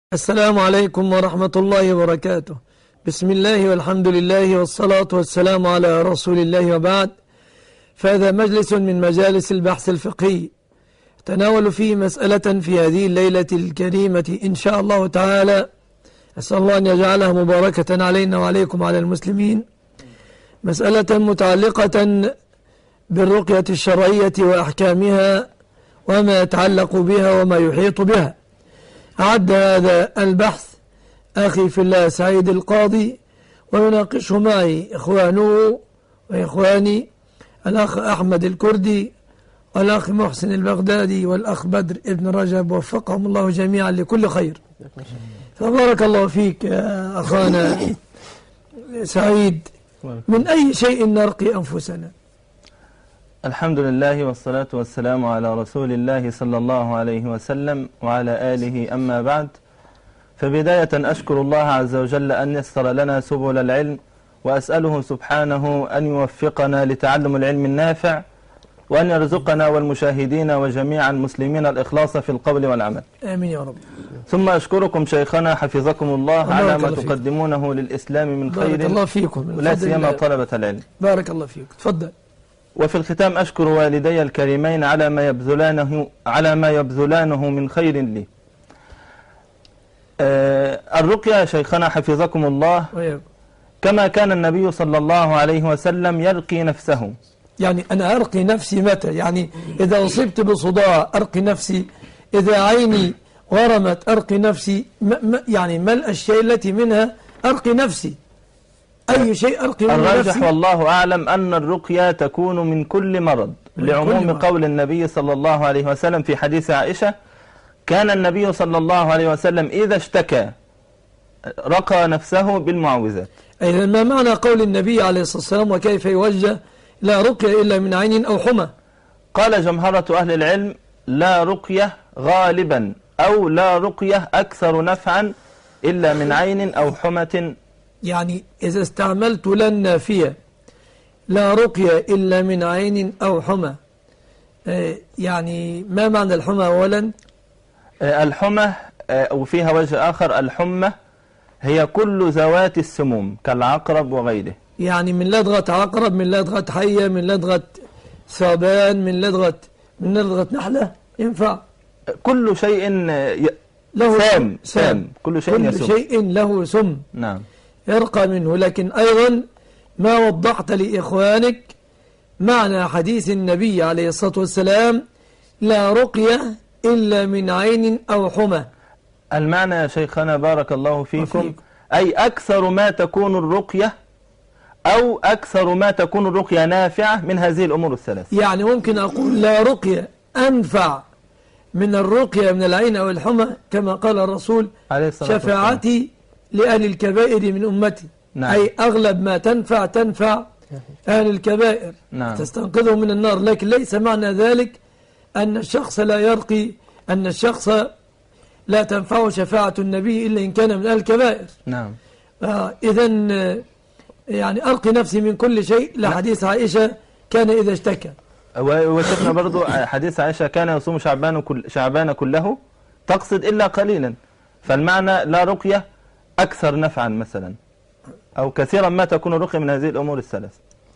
السلام عليكم ورحمة الله وبركاته. بسم الله والحمد لله والصلاة والسلام على رسول الله وبعد. فهذا مجلس من مجالس البحث الفقهي تناول فيه مسألة في هذه الليلة الكريمة إن شاء الله تعالى. أسأل الله أن يجعلها مباركة علينا وعليكم على المسلمين. مسألة متعلقة بالرقية الشرعية وأحكامها وما يتعلق بها وما يحيط بها. أعد هذا البحث أخي في الله سعيد القاضي، ويناقشه معي إخوانه وإخواني الأخ أحمد الكردي والأخ محسن البغدادي والأخ بدر ابن رجب، وفقهم الله جميعا لكل خير. فبارك الله فيك يا أخانا سعيد. من أي شيء نرقي أنفسنا؟ الحمد لله والصلاة والسلام على رسول الله صلى الله عليه وسلم وعلى آله. أما بعد، فبداية أشكر الله عز وجل أن يسر لنا سبل العلم، وأسأله سبحانه أن يوفقنا لتعلم العلم النافع، وأن يرزقنا والمشاهدين وجميع المسلمين الإخلاص في القول والعمل. آمين يا رب. ثم أشكركم شيخنا حفظكم الله على ما تقدمونه للإسلام من خير، بارك الله فيكم، ولا سيما طلبة العلم. بارك الله فيك. تفضل. وفي الختام أشكر والدي الكريمين على ما يبذلانه من خير لي. الرقية شيخنا حفظكم الله كما كان النبي صلى الله عليه وسلم يرقي نفسه. يعني أنا أرقي نفسي متى؟ يعني إذا أصبت بصداع أرقي نفسي، إذا عيني ورمت أرقي نفسي، يعني ما الأشياء التي منها أرقي نفسي؟ أي شيء أرقي من نفسي؟ الراجح والله أعلم أن الرقية تكون من كل مرض، لعموم قول النبي صلى الله عليه وسلم في حديث عائشة: كان النبي صلى الله عليه وسلم إذا اشتكى رقى نفسه بالمعوذات. أي ما معنى قول النبي عليه الصلاة والسلام: وكيف يوجه لا رقية إلا من عين أو حمى؟ قال جمهرة أهل العلم: لا رقية غالبا، أو لا رقية أكثر نفعا إلا من عين أو حمى. يعني إذا استعملت لا النافية لا رقية إلا من عين أو حمى، يعني ما معنى الحمى أولا؟ الحمى وفيها وجه آخر: الحمى هي كل ذوات السموم كالعقرب وغيره. يعني من لدغة عقرب، من لدغة حية، من لدغة ثعبان، من لدغة نحلة، ينفع كل شيء له سام. كل شيء له سم. نعم، يرقى منه. لكن أيضا ما وضحت لإخوانك معنى حديث النبي عليه الصلاة والسلام: لا رقية إلا من عين أو حمى. المعنى يا شيخنا بارك الله فيكم أي أكثر ما تكون الرقية، أو أكثر ما تكون الرقية نافعة من هذه الأمور الثلاث. يعني ممكن أقول لا رقية أنفع من الرقية من العين أو الحمى، كما قال الرسول: شفاعتي لأهل الكبائر من أمتي. نعم. أي أغلب ما تنفع أهل الكبائر. نعم. تستنقذهم من النار. لكن ليس معنى ذلك أن الشخص لا يرقي، أن الشخص لا تنفع شفاعة النبي إلا إن كان من أهل الكبائر. نعم. إذن يعني أرقي نفسي من كل شيء. لحديث عائشة: كان إذا اشتكى. وشفنا برضو حديث عائشة: كان يصوم شعبان كله، تقصد إلا قليلا. فالمعنى لا رقية أكثر نفعا مثلا، أو كثيرا ما تكون الرقية من هذه الأمور الثلاث.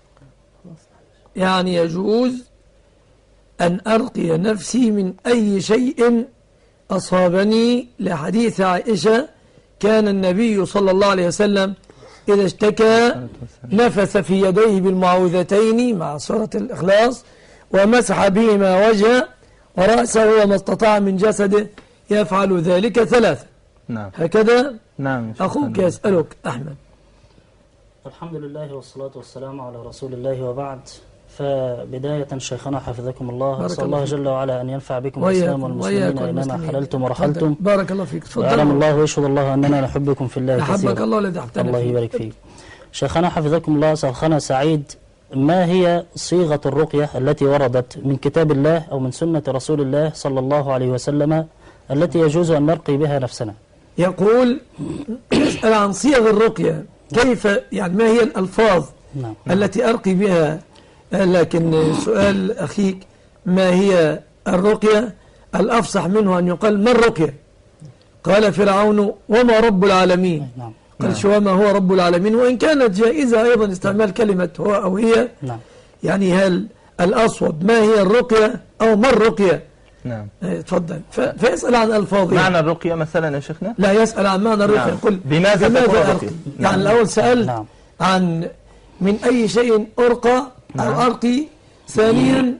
يعني يجوز أن أرقي نفسي من أي شيء أصابني، لحديث عائشة: كان النبي صلى الله عليه وسلم إذا اشتكى نفث في يديه بالمعوذتين مع سورة الإخلاص، ومسح بهما وجهه ورأسه وما استطاع من جسده، يفعل ذلك 3. نعم. هكذا. نعم. أخوك يسألك أحمد. الحمد لله والصلاة والسلام على رسول الله، وبعد. فبداية شيخنا حفظكم الله، أسأل الله جل وعلا أن ينفع بكم الإسلام والمسلمين أينما حللتم ورحلتم. بارك الله فيك. وأعلم الله ويشهد الله أننا نحبكم في الله كثيرا. أحبك الله الذي أحببتنا. الله يبارك فيك. شيخنا حفظكم الله، شيخنا سعيد، ما هي صيغة الرقية التي وردت من كتاب الله أو من سنة رسول الله صلى الله عليه وسلم التي يجوز أن نرقي بها نفسنا؟ يقول: يسأل عن صيغ الرقية، كيف يعني ما هي الألفاظ التي أرقي بها. لكن سؤال أخيك: ما هي الرقية؟ الأفصح منه أن يقال: ما الرقية؟ قال فرعون وما رب العالمين. نعم. قال شو ما هو رب العالمين، وإن كانت جائزة أيضا استعمال كلمة هو أو هي. نعم. يعني هل الأصوب ما هي الرقية أو ما الرقية؟ نعم. تفضل. فيسأل عن ألفاظها. معنى الرقية مثلا يا شيخنا؟ لا، يسأل عن معنى الرقية. نعم. قل بماذا أرقي؟ يعني الأول سأل نعم. عن من أي شيء أرقى أو أرقي. ثانيا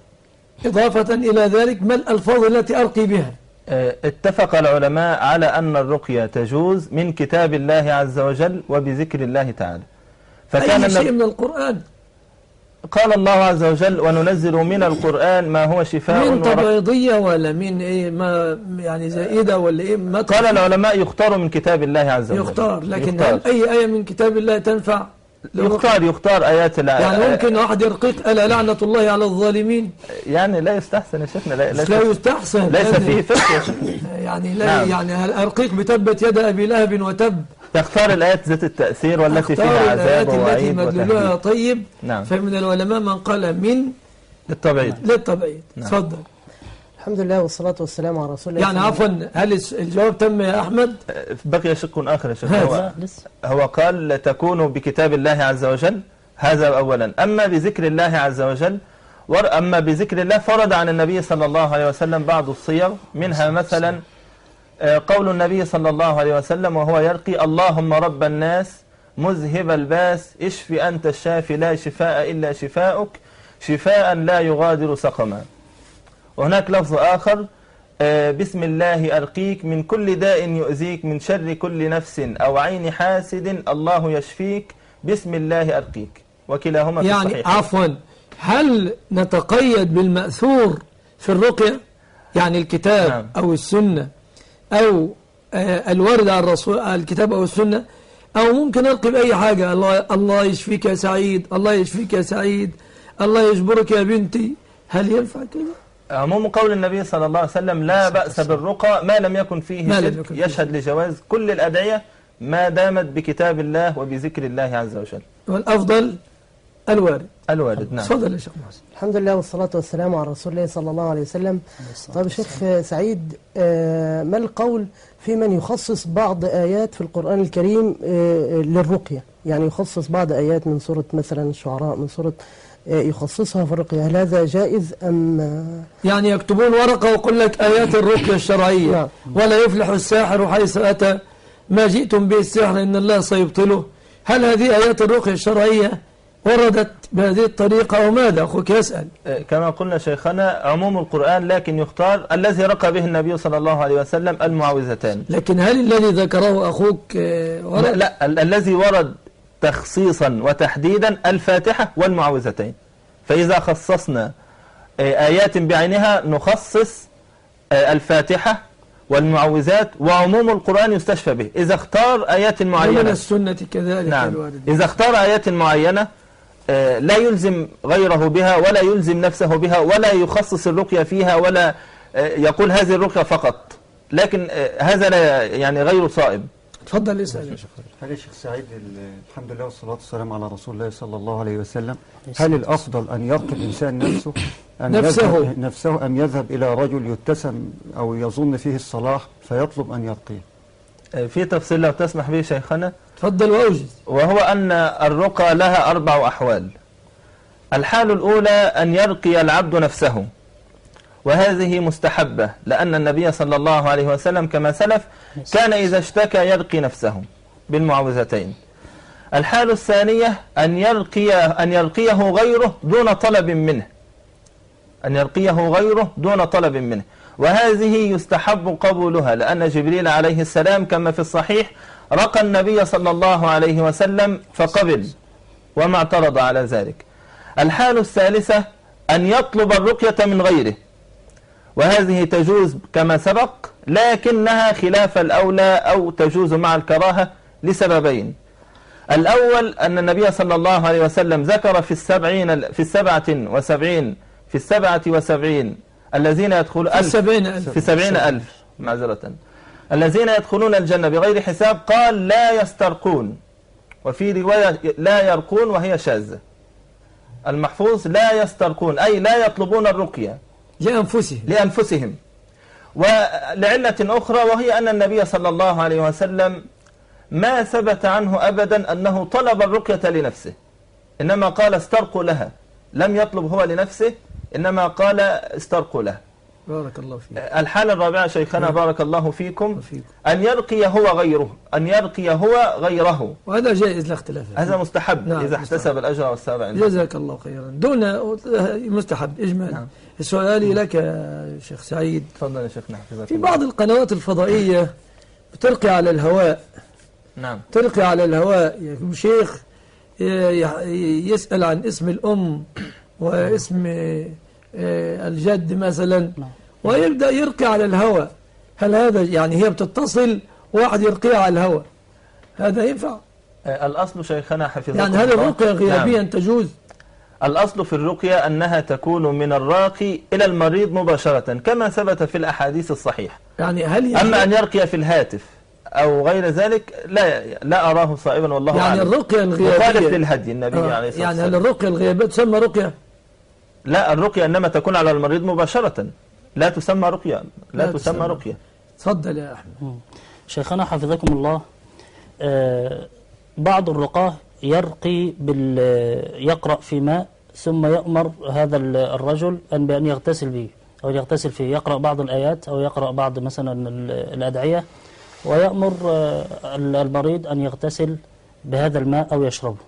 إضافة إلى ذلك ما الألفاظ التي أرقي بها؟ اتفق العلماء على أن الرقية تجوز من كتاب الله عز وجل وبذكر الله تعالى. فكان أي شيء من القرآن. قال الله عز وجل وننزل من القرآن ما هو شفاء من تبعيضية ولا من إيه، ما يعني زائدة ولا إيه؟ ما قال العلماء يختار من كتاب الله عز وجل. يختار، لكن هل أي آية من كتاب الله تنفع؟ يختار آيات الله. يعني ممكن واحد يرقيق ألا لعنة الله على الظالمين؟ يعني لا يستحسن يا شيخنا. لا يستحسن، ليس فيه فقه يا شيخنا. يعني لا. نعم. يعني الأرقيق بتبت يد أبي لهب وتب. تختار الآيات ذات التأثير والتي فيها عذاب ووعيد مدلولها طيب. نعم. فمن العلماء من قال من للتبعيد. نعم. تفضل. الحمد لله والصلاة والسلام على رسول الله. يعني عفوا، هل الجواب تم يا أحمد؟ بقي شق آخر يا شيخ. هو قال تكون بكتاب الله عز وجل، هذا أولا. أما بذكر الله عز وجل، أما بذكر الله فرد عن النبي صلى الله عليه وسلم بعض الصيغ، منها مثلا قول النبي صلى الله عليه وسلم وهو يرقي اللهم رب الناس مذهب الباس اشف أنت الشافي لا شفاء إلا شفاؤك شفاء لا يغادر سقما. وهناك لفظ آخر بسم الله أرقيك من كل داء يؤذيك من شر كل نفس أو عين حاسد الله يشفيك بسم الله أرقيك. وكلاهما في الصحيح. يعني عفوا، هل نتقيد بالمأثور في الرقية؟ يعني الكتاب نعم. أو السنة أو الورد على الرسول الكتاب أو السنة، أو ممكن أرقي بأي حاجة؟ الله يشفيك يا سعيد، الله يشفيك يا سعيد، الله يجبرك يا بنتي. هل ينفع كده؟ عموم قول النبي صلى الله عليه وسلم لا بأس بالرقى ما لم يكن فيه شرك، يشهد لجواز كل الأدعية ما دامت بكتاب الله وبذكر الله عز وجل. والأفضل الوارد. نعم. تفضل يا شيخ محسن. الحمد لله والصلاة والسلام على رسول الله صلى الله عليه وسلم. طيب شيخ سعيد، ما القول في من يخصص بعض آيات في القرآن الكريم للرقية؟ يعني يخصص بعض آيات من سورة مثلا الشعراء، من سورة يخصصها في الرقية، هل هذا جائز أم؟ يعني يكتبون ورقة ويقول لك آيات الرقية الشرعية. نعم. ولا يفلح الساحر حيث أتى، ما جئتم به السحر إن الله سيبطله. هل هذه آيات الرقية الشرعية وردت بهذه الطريقة أو ماذا؟ أخوك يسأل. كما قلنا شيخنا عموم القرآن، لكن يختار الذي رقى به النبي صلى الله عليه وسلم المعوذتان. لكن هل الذي ذكره أخوك ورد؟ لا، الذي ورد تخصيصا وتحديدا الفاتحة والمعوذتين. فإذا خصصنا آيات بعينها نخصص الفاتحة والمعوذات، وعموم القرآن يستشفى به. إذا اختار آيات معينة ومن السنة كذلك. نعم. إذا اختار آيات معينة لا يلزم غيره بها ولا يلزم نفسه بها ولا يخصص الرقية فيها ولا يقول هذه الرقية فقط، لكن هذا لا يعني غير صائب. تفضل اسأل يا شيخ. هل يا شيخ سعيد الحمد لله والصلاة والسلام على رسول الله صلى الله عليه وسلم، هل الأفضل أن يرقي الإنسان نفسه أم يذهب إلى رجل يتسم أو يظن فيه الصلاح فيطلب أن يرقيه؟ في تفصيل لو تسمح به شيخنا. تفضل وأوجز. وهو أن الرقى لها 4 أحوال. الحال الأولى أن يرقي العبد نفسه، وهذه مستحبة لأن النبي صلى الله عليه وسلم كما سلف كان إذا اشتكى يرقي نفسه بالمعوذتين. الحال الثانية أن يرقيه غيره دون طلب منه، وهذه يستحب قبولها لأن جبريل عليه السلام كما في الصحيح رقى النبي صلى الله عليه وسلم فقبل وما اعترض على ذلك. الحال الثالثة أن يطلب الرقية من غيره، وهذه تجوز كما سبق لكنها خلاف الأولى أو تجوز مع الكراهة لسببين. الأول أن النبي صلى الله عليه وسلم ذكر في 77 الذين يدخلون في 70,000 معذرة الذين يدخلون الجنة بغير حساب، قال لا يسترقون، وفي رواية لا يرقون وهي شاذة. المحفوظ لا يسترقون أي لا يطلبون الرقية لأنفسهم. ولعلة أخرى، وهي أن النبي صلى الله عليه وسلم ما ثبت عنه أبدا أنه طلب الرقية لنفسه، إنما قال استرقوا لها، لم يطلب هو لنفسه إنما قال استرقوا لها. بارك الله فيك. الحالة الرابعة شيخنا بارك الله فيكم أن يرقي هو غيره، أن يرقي هو غيره، وهذا جائز لا اختلاف، هذا مستحب. نعم. إذا احتسب الأجر والثواب عنده. جزاك الله خيرا. دون مستحب إجمال. نعم. سؤالي لك يا شيخ سعيد. تفضل يا شيخنا حفظك الله. في بعض القنوات الفضائية بتلقي على الهواء. نعم. تلقي على الهواء يكون شيخ يسأل عن اسم الأم واسم الجد مثلا، ويبدأ يرقي على الهواء. هل هذا يعني هي بتتصل واحد يرقيها على الهواء، هذا ينفع؟ الأصل شيخنا حفظكم يعني هل الرقية غيابيا تجوز؟ الأصل في الرقية أنها تكون من الراقي إلى المريض مباشرة كما ثبت في الأحاديث الصحيحة. يعني هل أما أن يرقي في الهاتف أو غير ذلك لا أراه صائبا والله يعني أعلم. الرقية الغيابية مخالف للهدي النبي عليه الصلاة والسلام. يعني هل الرقية الغيابية تسمى رقية؟ لا، الرقية إنما تكون على المريض مباشرة، لا تسمى رقية، لا تسمى رقية. تفضل يا أحمد. شيخنا حفظكم الله، بعض الرقاه يقرأ في ماء ثم يأمر هذا الرجل بأن يغتسل به أو يغتسل فيه، يقرأ بعض الآيات أو يقرأ بعض مثلا الأدعية، ويأمر المريض أن يغتسل بهذا الماء أو يشربه.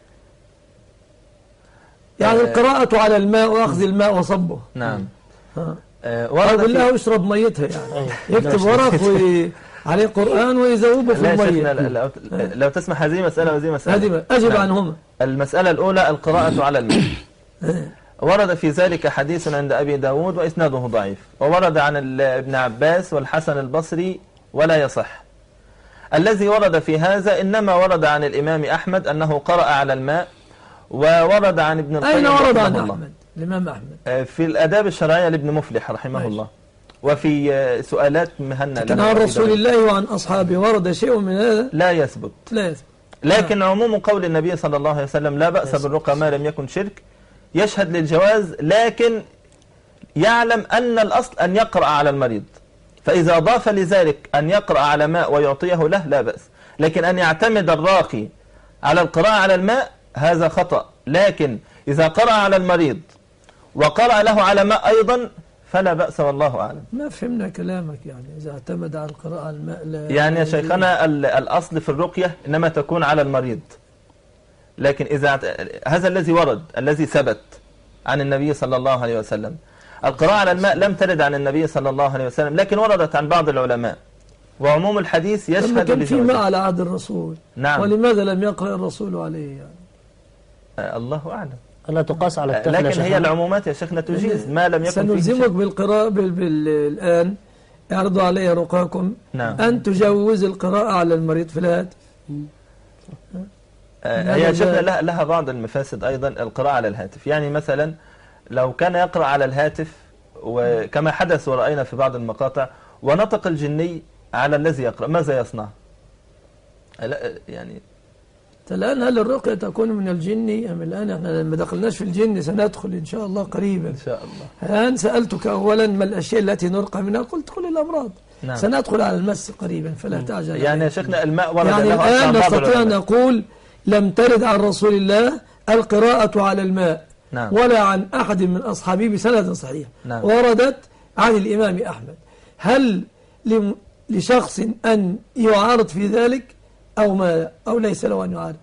يعني القراءة على الماء وأخذ الماء وصبه. نعم. ورد بالله يشرب ميتها، يعني يكتب ورق عليه قرآن ويذوبه في المية. لو تسمح، هذه مسألة وهذه مسألة. هذه أجب عنهما. المسألة الأولى القراءة على الماء. ورد في ذلك حديث عند أبي داود وإسناده ضعيف، وورد عن ابن عباس والحسن البصري ولا يصح. الذي ورد في هذا إنما ورد عن الإمام أحمد أنه قرأ على الماء، وورد عن ابن القيم. أين ورد عن أحمد؟ الإمام أحمد في الآداب الشرعية لابن مفلح رحمه الله، وفي سؤالات مهنا. كان عن رسول الله وعن أصحابه ورد شيء من هذا؟ لا يثبت. لكن عموم قول النبي صلى الله عليه وسلم لا بأس بالرقى ما لم يكن شرك يشهد للجواز، لكن يعلم أن الأصل أن يقرأ على المريض، فإذا ضاف لذلك أن يقرأ على ماء ويعطيه له لا بأس، لكن أن يعتمد الراقي على القراءة على الماء هذا خطأ. لكن إذا قرأ على المريض وقرأ له على ماء أيضا فلا بأس والله أعلم. ما فهمنا كلامك، يعني إذا اعتمد على القراءة على الماء لا يعني يا شيخنا الأصل في الرقية إنما تكون على المريض، لكن إذا هذا الذي ورد الذي ثبت عن النبي صلى الله عليه وسلم. القراءة على الماء لم ترد عن النبي صلى الله عليه وسلم، لكن وردت عن بعض العلماء، وعموم الحديث يشهد كان في ماء على عهد الرسول. نعم. ولماذا لم يقرأ الرسول عليه يعني؟ الله أعلم. لا تقاس على التفل. لكن هي العمومات يا شيخنا تجيز ما لم يكن سنلزمك بالقراءة الآن يعرضوا علي رقاكم. نعم. أن تجوز القراءة على المريض في الهاتف. هي شيخنا لها بعض المفاسد أيضا القراءة على الهاتف. يعني مثلا لو كان يقرأ على الهاتف وكما حدث ورأينا في بعض المقاطع ونطق الجني على الذي يقرأ، ماذا يصنع؟ يعني الآن هل الرقية تكون من الجن أم الآن احنا ما دخلناش في الجن، سندخل إن شاء الله قريبا. إن شاء الله. الآن سألتك أولا ما الأشياء التي نرقى منها، قلت كل الأمراض. نعم. سندخل على المس قريبا فلا تعجل. يعني يا شيخنا الماء ورد يعني الآن نستطيع أن نقول لم ترد عن رسول الله القراءة على الماء. نعم. ولا عن أحد من أصحابه بسند صحيح. نعم. وردت عن الإمام أحمد. هل لشخص أن يعارض في ذلك أو ليس له أن يعارض؟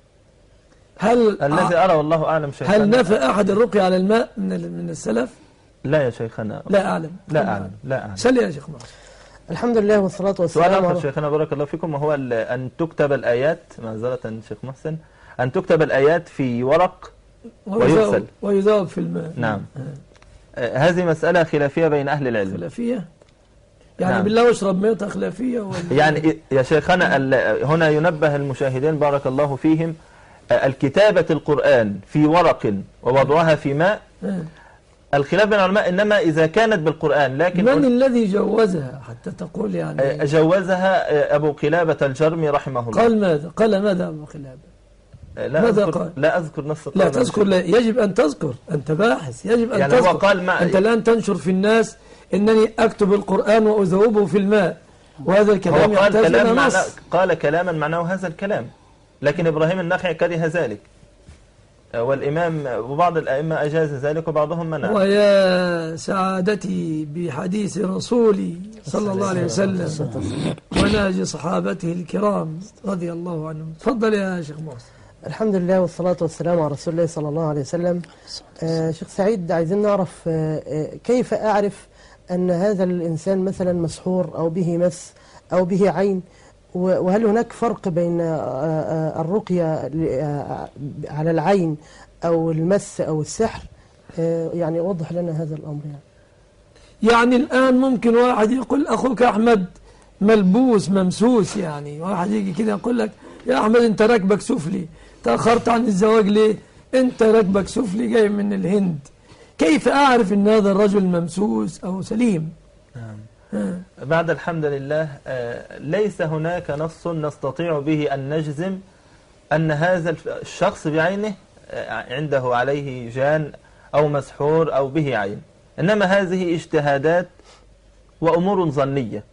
الذي أرى والله أعلم شيخنا، هل نفى أحد الرقية على الماء من السلف؟ لا يا شيخنا، لا أعلم. سل يا شيخ محسن. الحمد لله والصلاة والسلام. سؤال آخر شيخنا بارك الله فيكم، وهو أن تكتب الآيات، معذرة شيخ محسن، أن تكتب الآيات في ورق ويذاب في الماء. نعم. هذه مسألة خلافية بين أهل العلم. خلافية؟ يعني نعم. بالله واشرب ميتة خلافية يعني يا شيخنا هنا ينبه المشاهدين بارك الله فيهم، الكتابة القرآن في ورق ووضعها في ماء الخلاف بين العلماء إنما إذا كانت بالقرآن. لكن من الذي جوزها حتى تقول يعني؟ جوزها أبو قلابة الجرمي رحمه الله. قال ماذا؟ قال ماذا أبو قلابة؟ لا أذكر نص لا تذكر. لا يجب أن تذكر، أنت باحث يجب أن يعني تذكر. هو قال أنت الآن تنشر في الناس إنني أكتب القرآن وأذوبه في الماء، وهذا الكلام يحتاج إلى نص. قال كلاما معناه هذا الكلام، لكن إبراهيم النخعي كره ذلك، والإمام وبعض الأئمة أجاز ذلك وبعضهم منع. ويا سعادتي بحديث رسولي صلى الله عليه وسلم ونهج صحابته الكرام رضي الله عنهم. تفضل يا شيخ محسن. الحمد لله والصلاة والسلام على رسول الله صلى الله عليه وسلم. شيخ سعيد، عايزين نعرف كيف أعرف أن هذا الإنسان مثلا مسحور أو به مس أو به عين، وهل هناك فرق بين الرقية على العين أو المس أو السحر؟ يعني وضح لنا هذا الأمر. يعني الآن ممكن واحد يقول أخوك أحمد ملبوس ممسوس، يعني واحد يجي كده يقول لك يا أحمد أنت ركبك سفلي، تأخرت عن الزواج ليه؟ أنت ركبك سفلي جاي من الهند. كيف أعرف أن هذا الرجل ممسوس أو سليم؟ بعد الحمد لله ليس هناك نص نستطيع به أن نجزم أن هذا الشخص بعينه عنده عليه جان أو مسحور أو به عين، إنما هذه اجتهادات وأمور ظنية.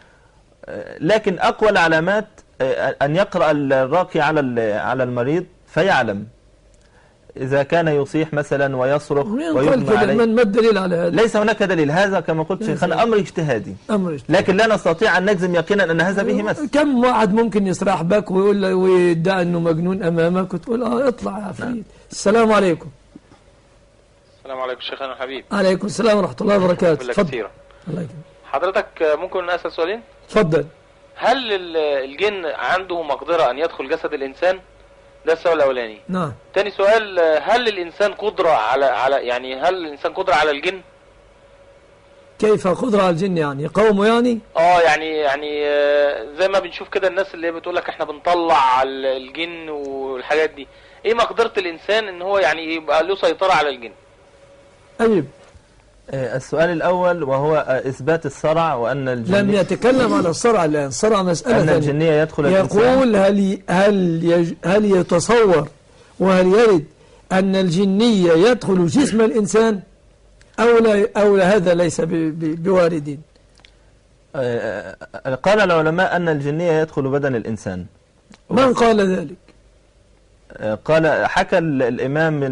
لكن أقوى العلامات أن يقرأ الراقي على المريض فيعلم إذا كان يصيح مثلا ويصرخ ويغمى عليه. ما الدليل على هذا؟ ليس هناك دليل، هذا كما قلت شيخنا أمر اجتهادي، لكن لا نستطيع أن نجزم يقينا أن هذا به مس. كم واحد ممكن يسرح بك ويقول له ويدعي أنه مجنون أمامك وتقول اطلع يا عفريت. السلام عليكم. السلام عليكم شيخنا الحبيب. عليكم السلام ورحمة الله وبركاته. تفضل. الله يكرمك. حضرتك ممكن أسأل سؤالين؟ تفضل. هل الجن عنده مقدرة أن يدخل جسد الإنسان؟ ده السؤال الأولاني. نعم. تاني سؤال، هل الإنسان قدرة على يعني هل الإنسان قدرة على الجن؟ كيف قدرة على الجن يعني قومه يعني؟ يعني زي ما بنشوف كده الناس اللي بتقول لك احنا بنطلع الجن والحاجات دي، ايه مقدرة الإنسان ان هو يعني يبقى له سيطرة على الجن؟ أجب. السؤال الأول وهو إثبات الصرع، وأن الجن لم يتكلم على الصرع الآن، الصرع مسألة أن الجنية يدخل يقول هل يتصور وهل يرد أن الجنية يدخل جسم الإنسان أو لا هذا ليس بواردين. قال العلماء أن الجنية يدخل بدن الإنسان. من قال ذلك؟ حكى الإمام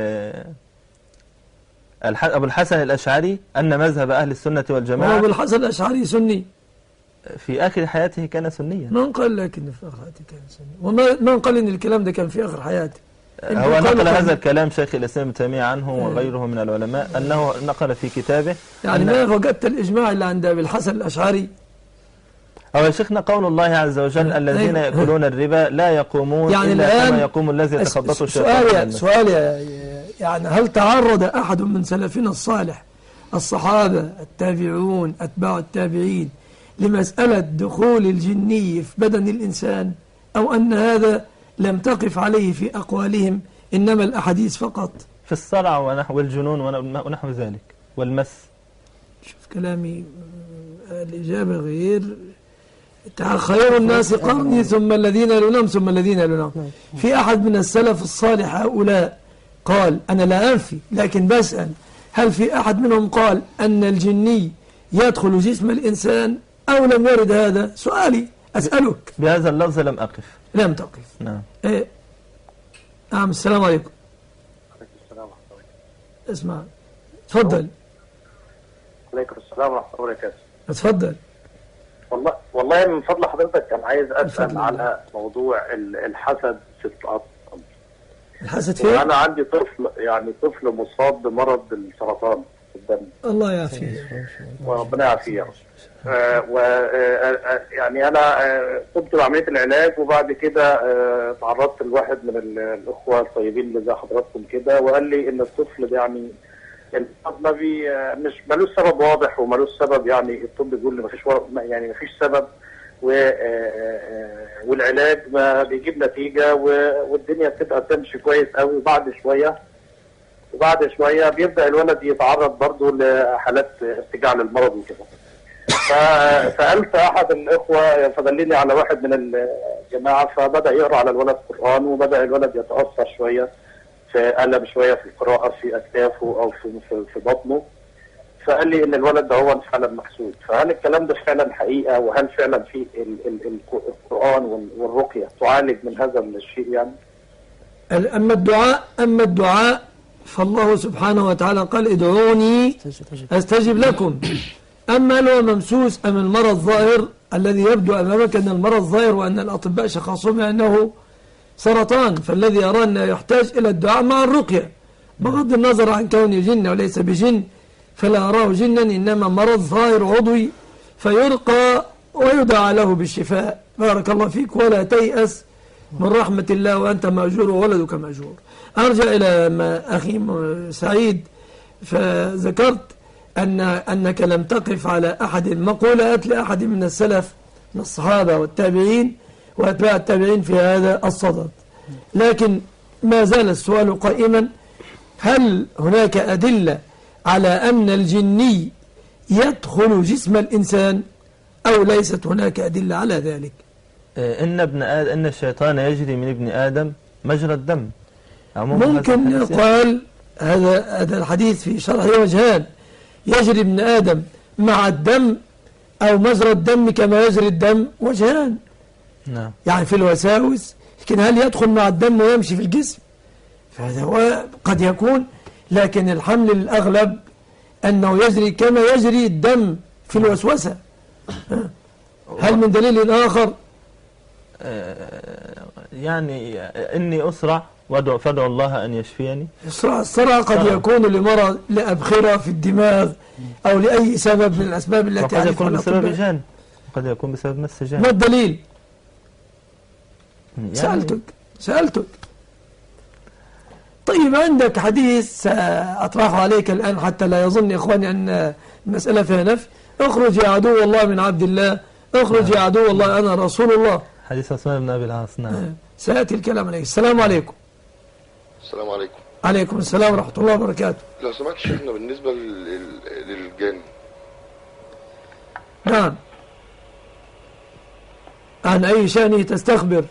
أبو الحسن الأشعري أن مذهب أهل السنة والجماعة. أبو الحسن الأشعري سني؟ في آخر حياته كان سنيا. من قال لكن في آخر حياته كان سني؟ ومن قال إن الكلام ده كان في آخر حياته؟ هو نقل هذا الكلام شيخ الإسلام ابن تيمية عنه وغيره من العلماء، أنه نقل في كتابه. يعني ما وجدت الإجماع اللي عند أبي الحسن الأشعري؟ أو شيخنا قول الله عز وجل الذين يأكلون الربا لا يقومون يعني إلا كما يقوم الذي يتخبطه الشيطان. سؤال يعني هل تعرض أحد من سلفنا الصالح الصحابة التابعون أتباع التابعين لمسألة دخول الجني في بدن الإنسان، أو أن هذا لم تقف عليه في أقوالهم إنما الأحاديث فقط؟ في الصرع ونحو الجنون ونحو ذلك والمس. شوف كلامي، الإجابة غير. خير الناس قرني ثم الذين يلونهم ثم الذين يلونهم. في أحد من السلف الصالح هؤلاء قال، أنا لا أنفي لكن بسأل، هل في أحد منهم قال أن الجني يدخل جسم الإنسان أو لم يرد هذا؟ سؤالي أسألك. بهذا اللفظ لم أقف. لم تقف. نعم. السلام عليكم. السلام ورحمة الله. اسمع، تفضل. عليكم السلام ورحمة الله وبركاته. تفضل. والله من فضل حضرتك كان عايز أسأل على موضوع الحسد في الأطفال. الحسد فيه؟ أنا عندي طفل مصاب بمرض السرطان في الدم. الله يعافيه. وربنا يعافيه. يعني أنا قمت بعملية العلاج، وبعد كده تعرضت لواحد من الأخوة الطيبين اللي زي حضراتكم كده، وقال لي إن الطفل ده يعني ما مش ملوش سبب واضح وملوش سبب، يعني الطب بيقول لي مفيش سبب، والعلاج ما بيجيب نتيجة، والدنيا بتبقى تمشي كويس قوي. وبعد شوية بيبدأ الولد يتعرض برضه لحالات ارتجاع للمرض وكده. فسألت أحد الإخوة فدلني على واحد من الجماعة، فبدأ يقرأ على الولد قرآن، وبدأ الولد يتأثر شوية، في ألم شوية في القراءة في أكتافه أو في بطنه. فقال لي ان الولد ده هو فعلا محسود. فهل الكلام ده فعلا حقيقه؟ وهل فعلا في القرآن والرقيه تعالج من هذا الشيء يعني؟ أما الدعاء فالله سبحانه وتعالى قال ادعوني أستجب لكم. أما لو ممسوس أم المرض ظاهر الذي يبدو أمامك أن المرض ظاهر وأن الأطباء شخصوا أنه سرطان، فالذي يرى أنه يحتاج إلى الدعاء مع الرقية بغض النظر عن كونه جن وليس بجن، فلا أراه جنا إنما مرض ظاهر عضوي فيرقى ويدعى له بالشفاء. بارك الله فيك، ولا تيأس من رحمة الله وأنت مأجور وولدك مأجور. أرجع إلى ما أخي سعيد، فذكرت أنك لم تقف على أحد المقولات لأحد من السلف من الصحابة والتابعين وأتباع التابعين في هذا الصدد، لكن ما زال السؤال قائما: هل هناك أدلة على أن الجني يدخل جسم الإنسان أو ليست هناك أدلة على ذلك؟ إن الشيطان يجري من ابن آدم مجرى الدم. ممكن يقال هذا الحديث في شرحه وجهان: يجري ابن آدم مع الدم أو مجرى الدم كما يجري الدم، وجهان. نعم. يعني في الوساوس، لكن هل يدخل مع الدم ويمشي في الجسم؟ فهذا هو قد يكون، لكن الحمل الأغلب أنه يجري كما يجري الدم في الوسوسة. هل من دليل آخر؟ يعني إني أسرع فادعوا الله أن يشفيني. الصرع قد يكون لمرض لأبخرة في الدماغ أو لأي سبب من الأسباب التي قد يكون بسبب جان، قد يكون بسبب مس جان. ما الدليل؟ يعني سألتك. طيب عندك حديث سأطرحه عليك الآن حتى لا يظن إخواني أن المسألة فيها نفي: اخرج يا عدو الله من عبد الله، اخرج يا عدو الله أنا رسول الله. حديث عثمان بن أبي العاص. نعم. سيأتي الكلام عليه. السلام عليكم. السلام عليكم. عليكم السلام ورحمة الله وبركاته. لو سمحت شيخنا بالنسبة للجن. نعم. عن أي شأنه تستخبر؟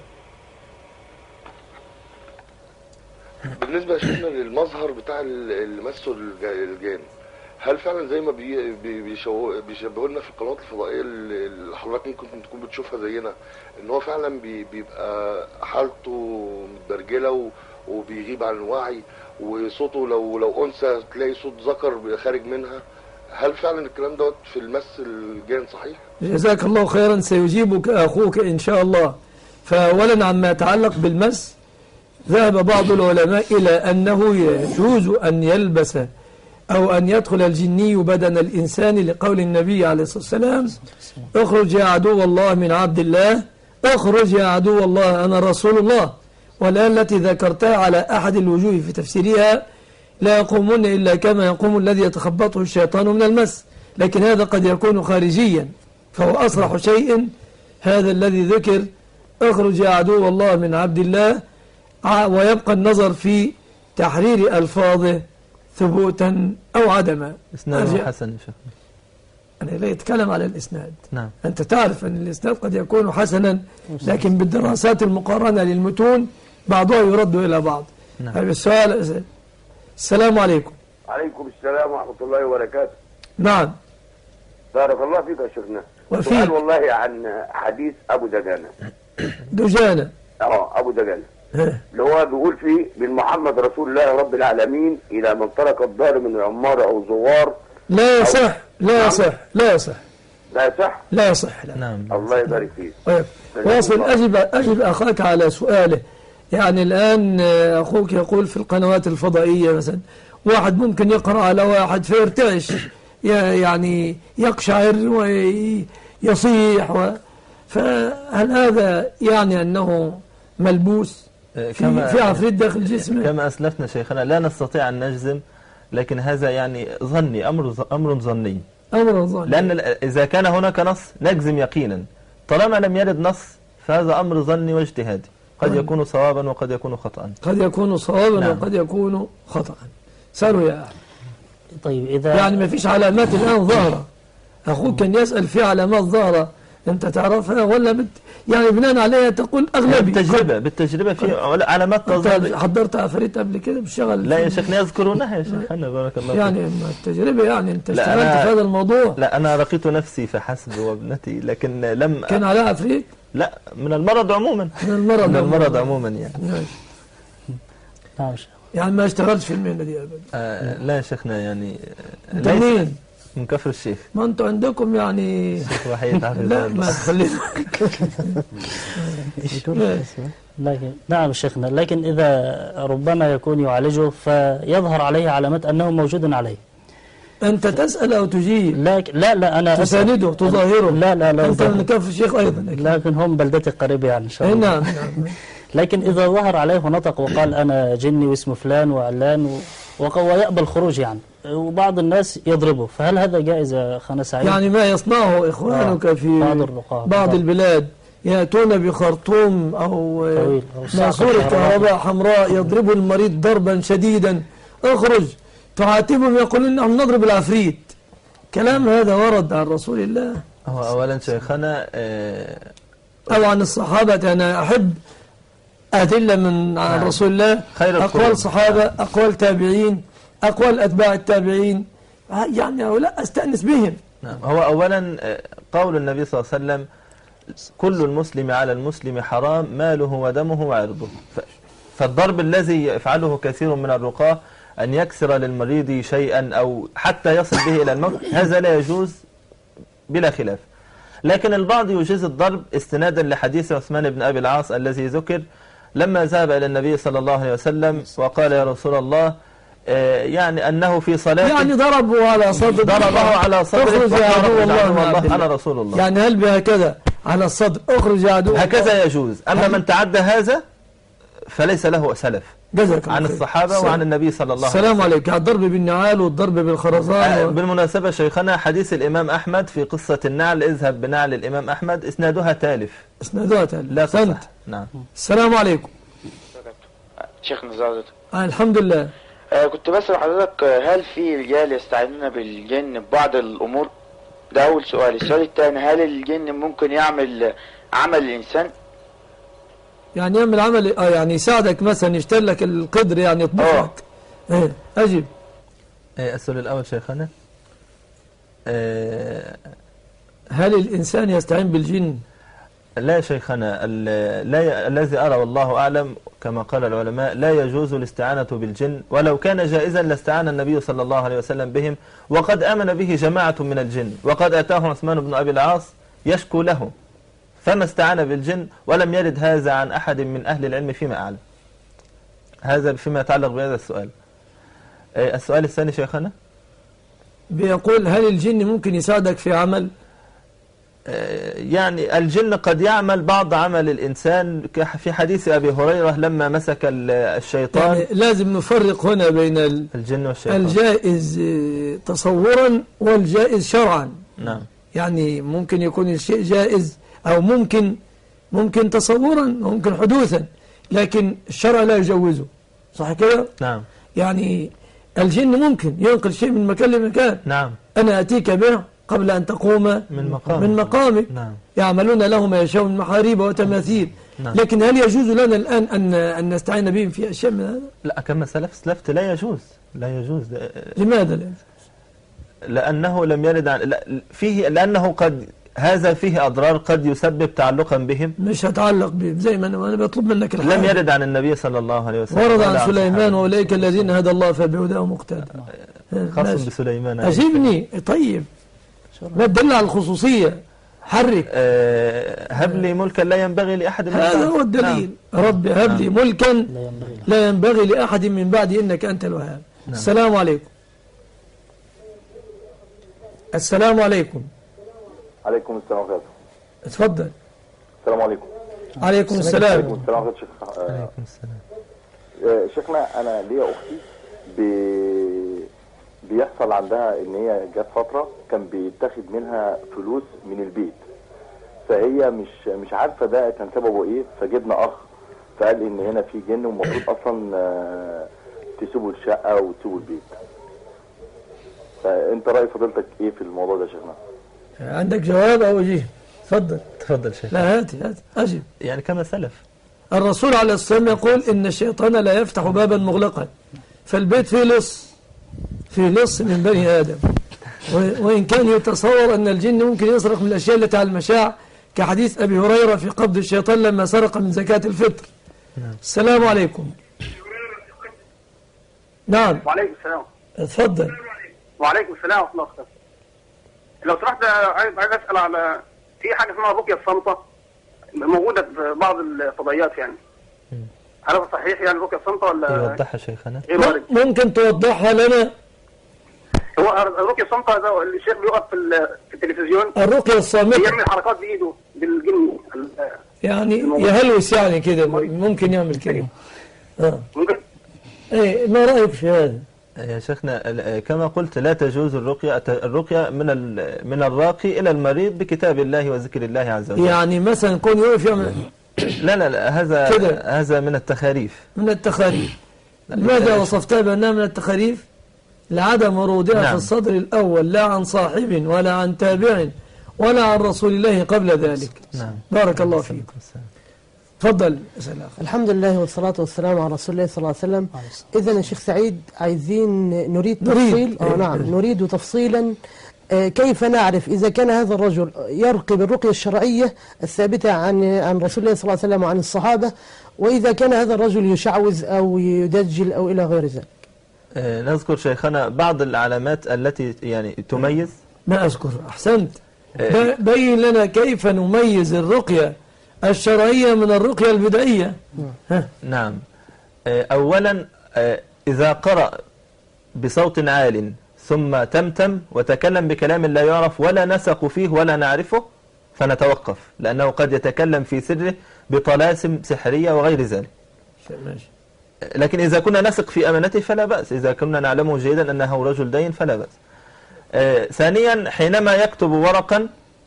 بالنسبة شيخنا للمظهر بتاع اللي مسوا الجن، هل فعلا زي ما بيشبهوا لنا في القنوات الفضائية اللي حضرتك ممكن تكون بتشوفها زينا، ان هو فعلا بيبقى حالته متبرجلة وبيغيب عن الوعي، وصوته لو أنثى تلاقي صوت ذكر خارج منها؟ هل فعلا الكلام دوت في المس الجن صحيح؟ جزاك الله خيرا، سيجيبك أخوك إن شاء الله. فأولا عما يتعلق بالمس، ذهب بعض العلماء إلى أنه يجوز أن يلبس أو أن يدخل الجني بدن الإنسان لقول النبي عليه الصلاة والسلام: اخرج يا عدو الله من عبد الله، اخرج يا عدو الله أنا رسول الله. والآن التي ذكرتها على أحد الوجوه في تفسيرها: لا يقومون إلا كما يقوم الذي يتخبطه الشيطان من المس، لكن هذا قد يكون خارجيا، فهو أصرح شيء هذا الذي ذكر: اخرج يا عدو الله من عبد الله، ويبقى النظر في تحرير ألفاظه ثبوتا أو عدما. إسناده حسن يا شيخ. أنا لا يتكلم على الإسناد. نعم. أنت تعرف أن الإسناد قد يكون حسنا، لكن بالدراسات المقارنة للمتون بعضها يرد إلى بعض. نعم. هذا السؤال. السلام عليكم. عليكم السلام ورحمة الله وبركاته. نعم. بارك الله فيك يا شيخنا. وفيك. سؤال والله عن حديث أبو دجانة. أبو دجانة اللي هو بيقول فيه: من محمد رسول الله رب العالمين إلى من ترك الدار من عمار أو زوار. لا يصح. لا يصح. لا يصح. لا يصح. لا يصح. لا. نعم. الله يبارك فيك. واصل. أجب أخاك على سؤاله. يعني الآن أخوك يقول في القنوات الفضائية مثلا واحد ممكن يقرأ على واحد فيرتعش، يعني يقشعر ويصيح فهل هذا يعني أنه ملبوس في عفريت داخل جسمه؟ كما أسلفنا شيخنا لا نستطيع أن نجزم، لكن هذا يعني ظني، أمر ظني. لأن إذا كان هناك نص نجزم يقينا، طالما لم يرد نص فهذا أمر ظني واجتهادي، قد يكون صوابا وقد يكون خطأ. قد يكون صوابا. نعم. وقد يكون خطأ. سألوا يا أحمد. طيب إذا يعني ما فيش علامات الآن ظاهرة. أخوك كان يسأل في علامات ظاهرة أنت تعرفها ولا يعني بناء عليها تقول أغلبي؟ بالتجربة في علامات تظهر. حضرت عفاريت قبل كده بالشغل؟ لا يا شيخنا يذكرونها يا شيخنا بارك الله فيك. يعني التجربة يعني أنت اشتغلت في هذا الموضوع؟ لا أنا رقيت نفسي فحسب وابنتي، لكن لم كان عليها عفريت؟ لا، من المرض عموما. من المرض عموما يعني. نعم. يعني ما اشتغلتش في المهنة دي أبدا؟ لا يا شيخنا يعني. أنت منين؟ من كفر الشيخ. ما أنتوا عندكم يعني شيخ وحيد حافظ لا ما تخلينا. لكن نعم شيخنا، لكن إذا ربما يكون يعالجه فيظهر عليه علامات أنه موجود عليه. أنت تسأل أو تجيب؟ لا أنا تسانده تظاهره؟ لا أنت من كفر الشيخ أيضا. لكن هم بلدتي قريبة يعني إن شاء الله. نعم. لكن إذا ظهر عليه ونطق وقال أنا جني واسمه فلان وعلان ويقبل الخروج يعني، وبعض الناس يضربه، فهل هذا جائز يا أخانا سعيد؟ يعني ما يصنعه إخوانك في بعض البلاد، يأتون بخرطوم أو ماسورة كهرباء حمراء يضرب المريض ضربا شديدا، اخرج تعاتبهم يقولون نحن نضرب العفريت. كلام هذا ورد عن رسول الله. هو أولا شيخنا أو عن الصحابة. أنا أحب أدلة من عن رسول الله، أقوال صحابة، أقوال تابعين، أقوال أتباع التابعين، يعني هؤلاء أستأنس بهم. هو أولا قول النبي صلى الله عليه وسلم كل المسلم على المسلم حرام ماله ودمه وعرضه. فالضرب الذي يفعله كثير من الرقاة أن يكسر للمريض شيئا أو حتى يصل به إلى الموت، هذا لا يجوز بلا خلاف. لكن البعض يجيز الضرب استنادا لحديث عثمان بن أبي العاص الذي ذكر لما ذهب إلى النبي صلى الله عليه وسلم وقال يا رسول الله يعني أنه في صلاة، يعني ضربه على صدر، ضربه على صدر، اخرج يا عدو الله أنا رسول الله. يعني هل بهكذا على الصدر اخرج يا عدو، هكذا يجوز. أما من تعدى هذا فليس له سلف عن الصحابة وعن النبي صلى الله عليه وسلم. السلام عليك. الضرب بالنعال والضرب بالخرزان بالمناسبة شيخنا حديث الإمام أحمد في قصة النعل، اذهب بنعل الإمام أحمد، إسنادها تالف. لا تصح. نعم. السلام عليكم شيخنا زادت. الحمد لله. كنت بسأل حضرتك هل في رجال يستعينون بالجن ببعض الأمور؟ ده أول سؤال. السؤال الثاني، هل الجن ممكن يعمل عمل الإنسان؟ يعني يعمل عمل يعني يساعدك مثلا يشتري لك القدر يعني يطبخك؟ أجب. السؤال الأول شيخنا، هل الإنسان يستعين بالجن؟ لا شيخنا، الذي أرى والله أعلم كما قال العلماء لا يجوز الاستعانة بالجن، ولو كان جائزا لاستعان النبي صلى الله عليه وسلم بهم، وقد آمن به جماعة من الجن، وقد أتاه عثمان بن أبي العاص يشكو له فما استعان بالجن، ولم يرد هذا عن أحد من أهل العلم فيما أعلم. هذا فيما يتعلق بهذا السؤال. السؤال الثاني شيخنا بيقول هل الجن ممكن يساعدك في عمل؟ يعني الجن قد يعمل بعض عمل الإنسان، في حديث أبي هريرة لما مسك الشيطان. يعني لازم نفرق هنا بين الجن والشيطان، الجائز تصورا والجائز شرعا. نعم. يعني ممكن يكون الشيء جائز أو ممكن تصورا وممكن حدوثا، لكن الشرع لا يجوزه، صح كده؟ نعم. يعني الجن ممكن ينقل شيء من مكان لمكان. نعم. أنا أتيك به قبل أن تقوم من مقامك. نعم. يعملون له ما يشاء من محاريب وتماثيل. نعم. لكن هل يجوز لنا الآن أن نستعين بهم في أشياء من هذا؟ لا، كما سلفت لا يجوز. لماذا لا يجوز؟ لأنه لم يرد عن فيه، لأنه قد هذا فيه أضرار قد يسبب تعلقا بهم. مش هتعلق بهم زي ما أنا بطلب منك الحاجة. لم يرد عن النبي صلى الله عليه وسلم. ورد عن سليمان وأولئك الذين هدى الله فبهداه مقتدى. خاص بسليمان. أجيبني. طيب ما تدل على الخصوصية؟ حرك. هب لي ملكا لا ينبغي لأحد من هذا هو الدليل. نعم. رب هب لي ملكا لا ينبغي لأحد من بعدي إنك أنت الوهاب. نعم. السلام عليكم. السلام عليكم. عليكم السلام ورحمة الله. اتفضل. السلام عليكم. عليكم السلام. عليكم السلام ورحمة الله. عليكم السلام. شيخنا أنا ليا أختي بيحصل عندها إن هي جت فترة كان بيتاخد منها فلوس من البيت، فهي مش عارفة ده كان سببه إيه، فجبنا أخ فقال لي إن هنا في جن ومفروض أصلا تسيبوا الشقة وتسيبوا البيت. فأنت رأي فضيلتك إيه في الموضوع ده يا شيخنا؟ عندك جواب أو وجيه؟ تفضل شيخ. لا هاتي أجب. يعني كما سلف الرسول عليه الصلاة والسلام يقول إن الشيطان لا يفتح بابا مغلقا، فالبيت فيه لص من بني آدم، وإن كان يتصور أن الجن ممكن يسرق من الأشياء التي على المشاع، كحديث أبي هريرة في قبض الشيطان لما سرق من زكاة الفطر. السلام عليكم. نعم. وعليكم السلام. اتفضل. وعليكم السلام ورحمة الله وبركاته. لو سمحت عايز أسأل على في حاجة اسمها الرقية الصامتة موجودة في بعض الفضائيات يعني. هل هذا صحيح يعني الرقية الصامتة ولا؟ يوضحها شيخنا. ممكن توضحها لنا؟ هو الرقية الصامتة ده الشيخ بيقف في التلفزيون. الرقية الصامتة يعمل حركات بإيده بالجن. يعني يهلوس يعني كده، ممكن يعمل كده. ممكن. ايه ما رأيك في هذا؟ يا شيخنا كما قلت لا تجوز الرقية من الراقي إلى المريض بكتاب الله وذكر الله عز وجل. يعني مثلا كون يقف يعمل لا هذا من التخاريف. من التخاريف. لماذا وصفتها بأنها من التخاريف؟ لعدم ورودها في الصدر الأول، لا عن صاحب ولا عن تابع ولا عن رسول الله قبل ذلك. بارك الله فيك. تفضل. الحمد لله والصلاة والسلام على رسول الله صلى الله عليه وسلم. إذن يا شيخ سعيد عايزين نريد تفصيل. نعم نريد تفصيلا. كيف نعرف إذا كان هذا الرجل يرقي بالرقية الشرعية الثابتة عن رسول الله صلى الله عليه وسلم وعن الصحابة، وإذا كان هذا الرجل يشعوذ أو يدجل أو إلى غير ذلك؟ نذكر شيخنا بعض العلامات التي يعني تميز. ما أذكر. أحسنت. بين لنا كيف نميز الرقية الشرعية من الرقية البدعية. نعم. أولا إذا قرأ بصوت عال ثم تمتم وتكلم بكلام لا يعرف ولا نسق فيه ولا نعرفه فنتوقف، لأنه قد يتكلم في سره بطلاسم سحرية وغير ذلك. لكن إذا كنا نثق في أمانته فلا بأس، إذا كنا نعلمه جيدا أنه رجل دين فلا بأس. ثانيا حينما يكتب ورقا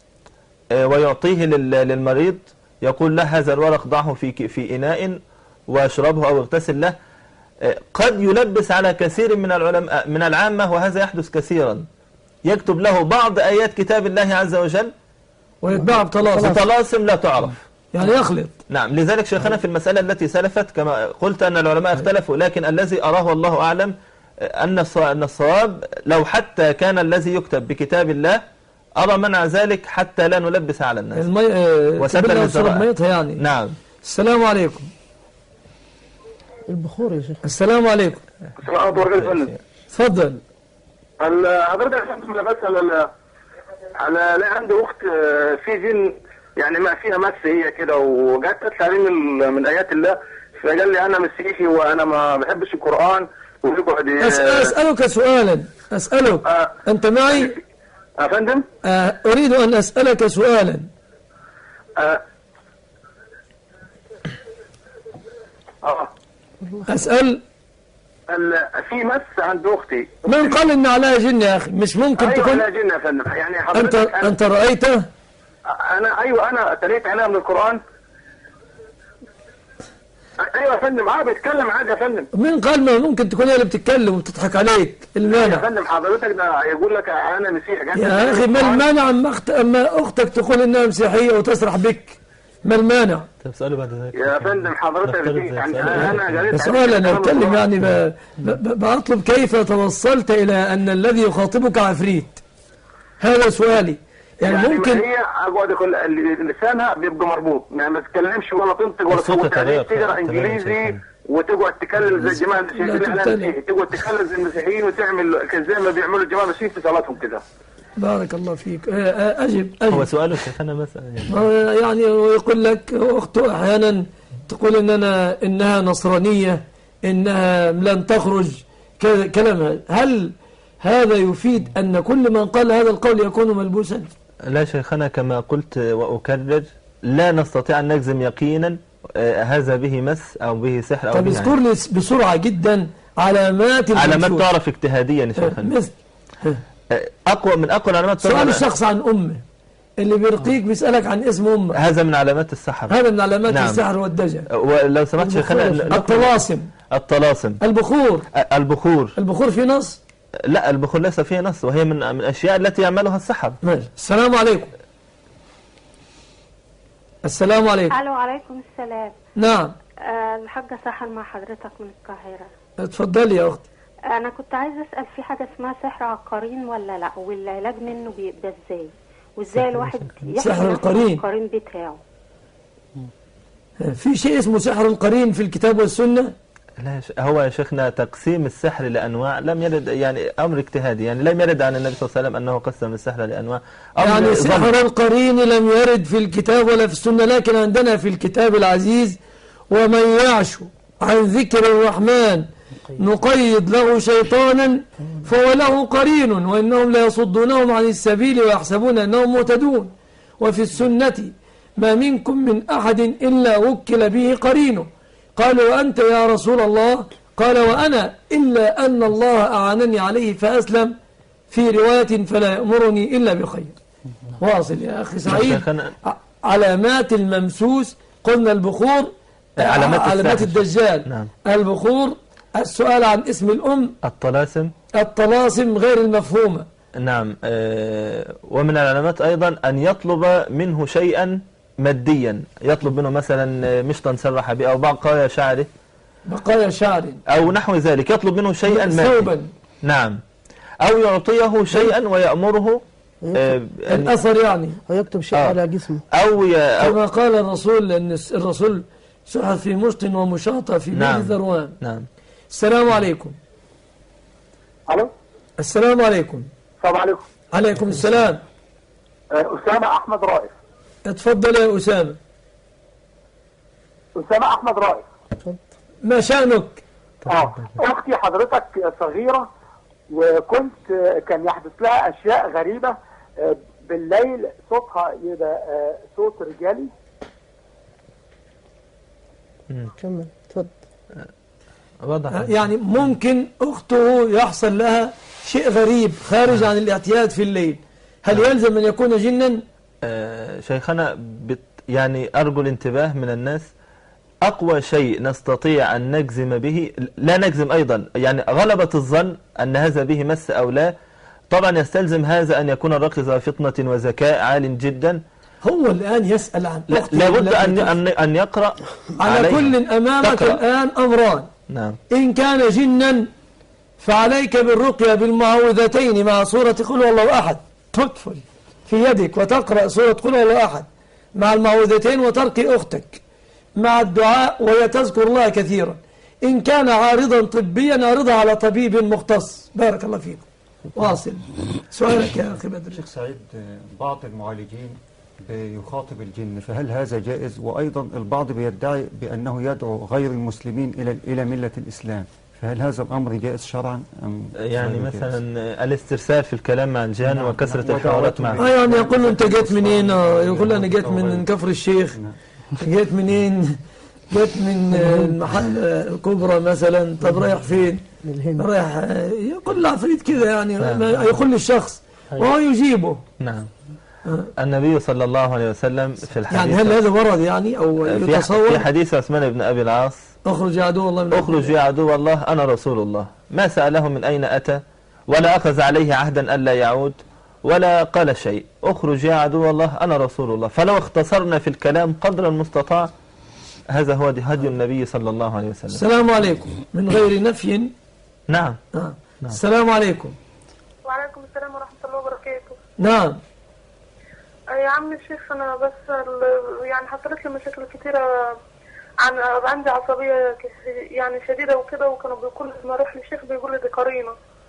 ويعطيه للمريض يقول له هذا الورق ضعه في إناء واشربه أو اغتسل له، قد يلبس على كثير من العلماء من العامة، وهذا يحدث كثيرا. يكتب له بعض آيات كتاب الله عز وجل ويتباع بطلاسم لا تعرف، يعني يخلط. نعم. لذلك شيخنا في المسألة التي سلفت كما قلت أن العلماء اختلفوا، لكن الذي أراه والله أعلم أن الصواب لو حتى كان الذي يكتب بكتاب الله أرى منع ذلك حتى لا نلبس على الناس وستر الزرائع يعني. نعم. السلام عليكم. البخور يا شيخ. السلام عليكم. السلام عليكم. تفضل. حضرتك بسأل على لا عندي أخت في جن يعني ما فيها مس هي كده، وجت تعليم من آيات الله، فقال لي أنا مسيحي وأنا ما بحبش القرآن ويقعد أسألك سؤالا. أسألك أنت معي؟ يا فندم؟ أريد أن أسألك سؤالا. أسأل. في مس عند أختي. من قال إن عليها جن يا أخي؟ مش ممكن أيوة تكون. عليها جن يا فندم. يعني حضرتك أنت رأيته؟ أنا تريت عليها من القرآن. ايوه يا فندم. بيتكلم عادي يا فندم. مين قال ما ممكن تكون هي اللي بتتكلم وبتضحك عليك؟ المانع يا فندم حضرتك ده يقول لك انا مسيحي. يا اخي ما المانع اما اختك تقول انها مسيحيه وتسرح بك؟ ما المانع؟ طب سأله بعد ذلك يا فندم حضرتك يعني انا قريت سؤال انا بتكلم يعني بطلب كيف توصلت الى ان الذي يخاطبك عفريت؟ هذا سؤالي. يعني ممكن هي اقعد لسانها بيبقى مربوط، يعني ما تتكلمش ولا تنطق ولا تصوت عليه، تقرا انجليزي وتقعد تتكلم زي الجماعه المسيحيين، تقعد تتكلم زي المسيحيين وتعمل زي ما بيعملوا الجماعه المسيحيين في صلاتهم كده. بارك الله فيك. أجب. هو سؤاله شيخنا مثلا يعني يقول لك أخته أحيانا تقول إنها نصرانية، إنها لن تخرج كلام. هل هذا يفيد أن كل من قال هذا القول يكون ملبوسا؟ لا شيخنا كما قلت وأكرر لا نستطيع أن نجزم يقينا هذا به مس أو به سحر أو طب اذكر لي بسرعة جدا علامات تعرف اجتهاديا يا شيخنا. مثل أقوى من أقوى العلامات. سؤال الشخص عن أمه اللي بيرقيك بيسألك عن اسم أمه، هذا من علامات السحر. هذا من علامات السحر والدجل. ولو سمحت شيخنا الطلاسم البخور في نص؟ لا البخور ليس فيه نص، وهي من الأشياء التي يعملها السحر. ماشي. السلام عليكم. السلام عليكم. الو عليكم السلام. نعم. الحاجة سحر مع حضرتك من القاهرة. اتفضلي يا اختي. انا كنت عايزة اسأل في حاجة اسمها سحر عقارين ولا لا، والعلاج منه بيبقى ازاي، وازاي الواحد سحر القرين بتاعه؟ في شيء اسمه سحر القرين في الكتاب والسنة؟ لا هو يا شيخنا تقسيم السحر لأنواع لم يرد، يعني أمر اجتهادي، يعني لم يرد عن النبي صلى الله عليه وسلم أنه قسم السحر لأنواع. يعني سحر القرين لم يرد في الكتاب ولا في السنة، لكن عندنا في الكتاب العزيز ومن يعش عن ذكر الرحمن نقيض له شيطانا فهو له قرين وإنهم لا يصدونهم عن السبيل ويحسبون أنهم مهتدون. وفي السنة ما منكم من أحد إلا وكل به قرينه. قالوا وأنت يا رسول الله؟ قال وأنا إلا أن الله أعانني عليه فأسلم. في رواية فلا يأمرني إلا بخير. واصل يا أخي سعيد. علامات الممسوس قلنا البخور، علامات الدجال. نعم. البخور، السؤال عن اسم الأم، الطلاسم غير المفهومة. نعم. ومن العلامات أيضا أن يطلب منه شيئا ماديا، يطلب منه مثلا مشطا سرح به أو بقايا شعره، أو نحو ذلك، يطلب منه شيئا ماديا. نعم. أو يعطيه شيئا ويأمره الأثر، يعني ويكتب شيء على جسمه، أو كما قال الرسول أن الرسول سحر في مشط ومشاطة في بئر ذروان. نعم. السلام عليكم. الو. السلام عليكم. السلام عليكم. عليكم السلام. أسامة أحمد رائف. اتفضل يا أسامة. أسامة أحمد رائف. ما شأنك؟ أختي حضرتك صغيرة، وكنت كان يحدث لها أشياء غريبة بالليل، صوتها يبقى صوت رجالي. كمل اتفضل. يعني ممكن أخته يحصل لها شيء غريب خارج عن الاعتياد في الليل، هل يلزم أن يكون جنا؟ شيخنا يعني أرجو الانتباه من الناس. أقوى شيء نستطيع أن نجزم به، لا نجزم أيضا، يعني غلبة الظن أن هذا به مس أو لا. طبعا يستلزم هذا أن يكون الرقي ذا فطنة وذكاء عال جدا. هو الآن يسأل عن لابد أن يقرأ على كل. أمامك تقرأ. الآن أمران. نعم. إن كان جنا فعليك بالرقية بالمعوذتين مع سورة قل هو الله أحد، تدخل في يدك وتقرأ سورة قل هو الله أحد مع المعوذتين وترقي أختك مع الدعاء وهي تذكر الله كثيرا. إن كان عارضا طبيا عارضها على طبيب مختص. بارك الله فيكم. واصل سؤالك يا أخي بدر. شيخ سعيد، بعض المعالجين بيخاطب الجن، فهل هذا جائز؟ وأيضا البعض بيدعي بأنه يدعو غير المسلمين إلى ملة الإسلام، فهل هذا الأمر جائز شرعا أم يعني مثلا الاسترسال في الكلام مع الجان وكثرة الحوارات معه؟ يعني يقول له أنت جيت منين؟ يقول له أنا جيت من كفر الشيخ. جيت منين؟ جيت من المحل الكبرى مثلا. طب رايح فين؟ رايح. يقول العفريت كذا، يعني يقول للشخص وهو يجيبه. نعم. النبي صلى الله عليه وسلم في الحديث، يعني هل هذا ورد يعني أو يتصور؟ في حديث عثمان بن أبي العاص: اخرج يا عدو الله، اخرج يا عدو الله أنا رسول الله. ما سأله من أين أتى، ولا أخذ عليه عهدا ألا يعود، ولا قال شيء. اخرج يا عدو الله أنا رسول الله. فلو اختصرنا في الكلام قدر المستطاع، هذا هو هدي النبي صلى الله عليه وسلم. السلام عليكم. من غير نفي. نعم. نعم. السلام عليكم. وعليكم السلام ورحمة الله وبركاته. نعم. يا عم الشيخ، أنا بس يعني حصلت لي مشاكل كتيرة، عندي عصبية يعني شديدة وكده، وكانوا بيقولوا لما أروح للشيخ بيقول لي دي قرينة.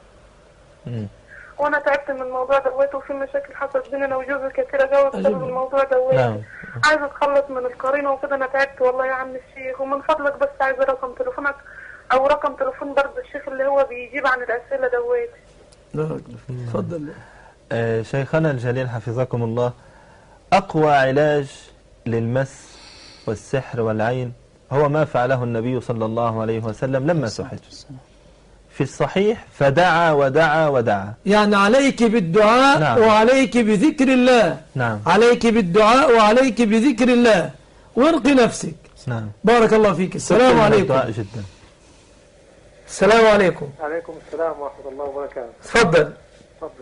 وأنا تعبت من الموضوع دوت، وفي مشاكل حصلت بيننا وجوزي كتيرة جوه بسبب الموضوع دوت. عايزة أتخلص من القرينة وكده، أنا تعبت والله يا عم الشيخ. ومن فضلك بس عايزة رقم تليفونك أو رقم تليفون برضه الشيخ اللي هو بيجيب عن الأسئلة دوت. تفضل. شيخنا الجليل حفظكم الله، أقوى علاج للمس والسحر والعين هو ما فعله النبي صلى الله عليه وسلم لما سحر في الصحيح، فدعا ودعا ودعا. يعني عليك بالدعاء. نعم. وعليك بذكر الله. نعم. عليك بالدعاء وعليك بذكر الله وارقي نفسك. نعم. بارك الله فيك. السلام عليكم. جدا. السلام عليكم. عليكم السلام ورحمة الله وبركاته. تفضل.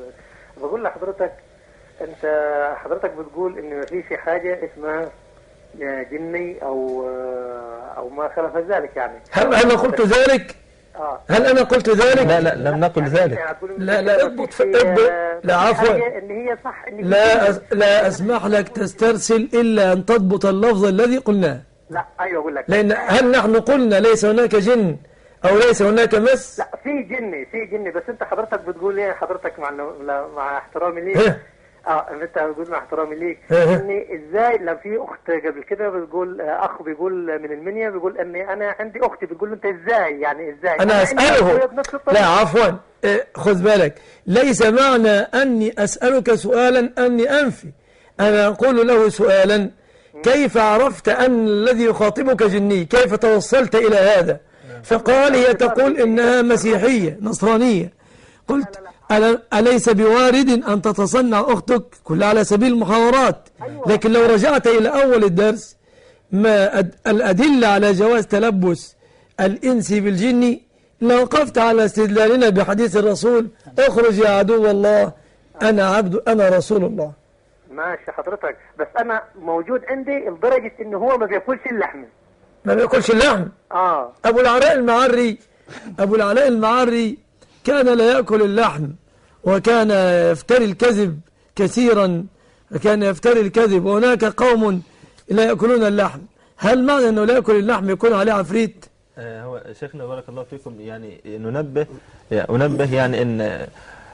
بقول لحضرتك، حضرتك بتقول ان ما فيش حاجة اسمها جني او ما خلف ذلك يعني. هل أنا قلت ذلك؟ هل أنا قلت ذلك؟ لا لم نقل ذلك. لا اضبط لا عفوا، ان هي صح إن لا أسمح لك تسترسل إلا أن تضبط اللفظ الذي قلناه. لا ايوه اقول لك، لأن هل نحن قلنا ليس هناك جن أو ليس هناك مس؟ لا في جني بس انت حضرتك بتقول ايه حضرتك مع احترامي ليك انت بتقول مع احترامي ليك ان ازاي لو في اخت قبل كده بتقول اخ بيقول من المنيا بيقول اني انا عندي اختي بتقول له انت ازاي يعني ازاي انا اساله. لا عفوا خذ بالك، ليس معنى اني اسالك سؤالا اني انفي، انا اقول له سؤالا كيف عرفت ان الذي يخاطبك جني؟ كيف توصلت الى هذا؟ فقال هي تقول انها مسيحيه نصرانيه. قلت أليس بوارد أن تتصنع أختك كلها على سبيل المحاورات؟ لكن لو رجعت إلى أول الدرس ما الأدلة على جواز تلبس الإنس بالجن لوقفت على استدلالنا بحديث الرسول اخرج يا عدو الله أنا عبد أنا رسول الله. ماشي حضرتك، بس أنا موجود عندي لدرجة إن هو ما بياكلش اللحم. ما بياكلش اللحم؟ أبو العلاء المعري كان لا يأكل اللحم، وكان يفتري الكذب كثيرا، وكان يفتري الكذب، وهناك قوم لا يأكلون اللحم. هل معنى أنه لا يأكل اللحم يكون عليه عفريت؟ هو شيخنا بارك الله فيكم يعني ننبه يعني أن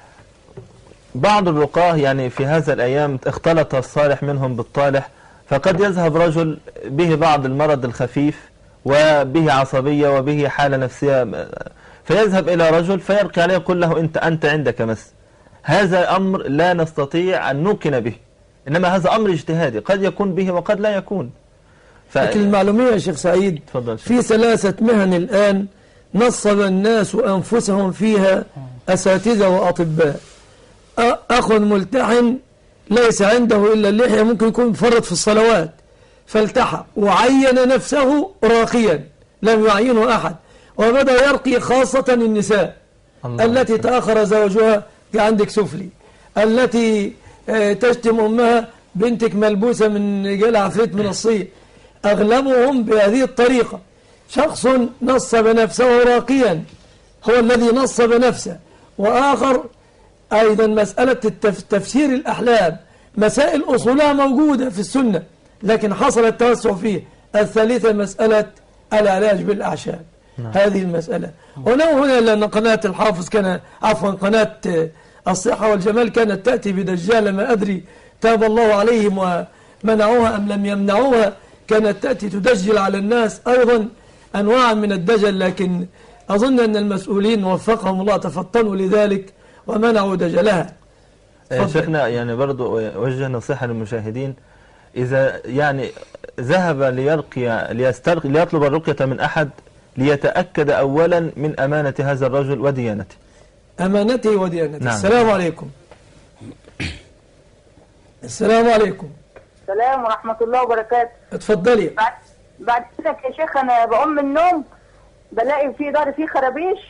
بعض الرقاه يعني في هذا الأيام اختلط الصالح منهم بالطالح، فقد يذهب رجل به بعض المرض الخفيف وبه عصبية وبه حالة نفسية، فيذهب إلى رجل فيرقي عليه يقول له أنت عندك مس. هذا أمر لا نستطيع أن نوقن به، إنما هذا أمر اجتهادي قد يكون به وقد لا يكون. لكن المعلومية يا شيخ سعيد في 3 مهن الآن نصب الناس أنفسهم فيها أساتذة وأطباء. أخ ملتحن ليس عنده إلا اللحية، ممكن يكون مفرط في الصلوات فالتحى وعين نفسه راقيا لم يعينه أحد، وبدأ يرقي خاصة النساء التي تأخر زوجها عندك سفلي، التي تشتم أمها بنتك ملبوسة من رجال عفريت من الصين. أغلبهم بهذه الطريقة. شخص نصب نفسه راقيا هو الذي نصب نفسه، وآخر أيضا مسألة تفسير الأحلام مسائل أصولها موجودة في السنة لكن حصل التوسع فيه. الثالثة مسألة العلاج بالأعشاب. هذه المسألة هنا لأن قناة الحافظ كان قناة الصحة والجمال كانت تأتي بدجال ما أدري تاب الله عليهم ومنعوها أم لم يمنعوها، كانت تأتي تدجل على الناس أيضا أنواع من الدجل، لكن أظن أن المسؤولين وفقهم الله تفطنوا لذلك ومنعوا دجلها. شيخنا يعني برضو وجه نصيحة للمشاهدين، إذا يعني ذهب ليطلب الرقية من أحد ليتأكد أولا من أمانة هذا الرجل وديانته. أمانته وديانته. نعم. السلام عليكم. السلام عليكم. السلام ورحمة الله وبركاته. اتفضلي. بعد كده يا شيخ أنا بقوم من النوم بلاقي في داري فيه خرابيش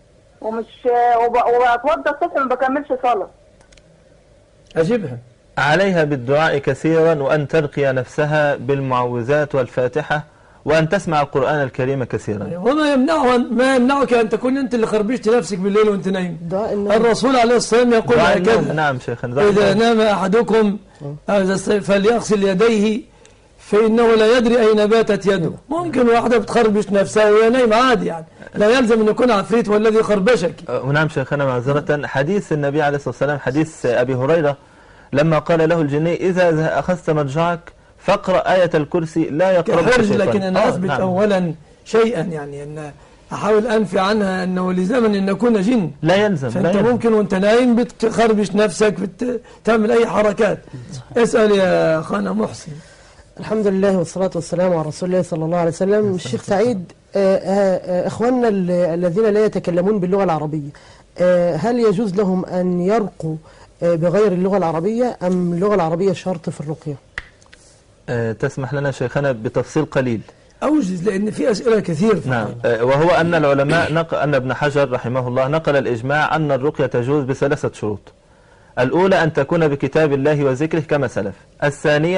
وبتوضى الصبح ما بكملش صلاة. أجيبها. عليها بالدعاء كثيرا، وأن ترقي نفسها بالمعوذات والفاتحة، وأن تسمع القرآن الكريم كثيرا. وما يمنعك أن تكون أنت اللي خربشت نفسك بالليل وأنت نايم. الرسول عليه الصلاة والسلام يقول هكذا. نعم شيخنا. إذا نام أحدكم فليغسل يديه فإنه لا يدري أين باتت يده. ممكن واحدة بتخربش نفسها وهي نايمة عادي، يعني لا يلزم أن يكون عفريت والذي خربشك. ونعم شيخنا معذرة، حديث النبي عليه الصلاة والسلام حديث أبي هريرة لما قال له الجني إذا أخذت مضجعك فاقرأ آية الكرسي لا يقربك الشيطان. لكن أنا أثبت أولا شيئا، يعني أن أحاول أنفي عنها أنه لزمن أن نكون جن لا يلزم. فأنت ممكن وأنت نايم بتخربش نفسك تعمل أي حركات. اسأل يا أخانا محسن. الحمد لله والصلاة والسلام على رسول الله صلى الله عليه وسلم. الشيخ سعيد، إخواننا الذين لا يتكلمون باللغة العربية هل يجوز لهم أن يرقوا بغير اللغة العربية أم اللغة العربية شرط في الرقية؟ تسمح لنا شيخنا بتفصيل قليل. أوجز لأن في أسئلة كثير. نعم. وهو أن العلماء أن ابن حجر رحمه الله نقل الإجماع أن الرقية تجوز ب3 شروط. الأولى أن تكون بكتاب الله وذكره كما سلف. الثانية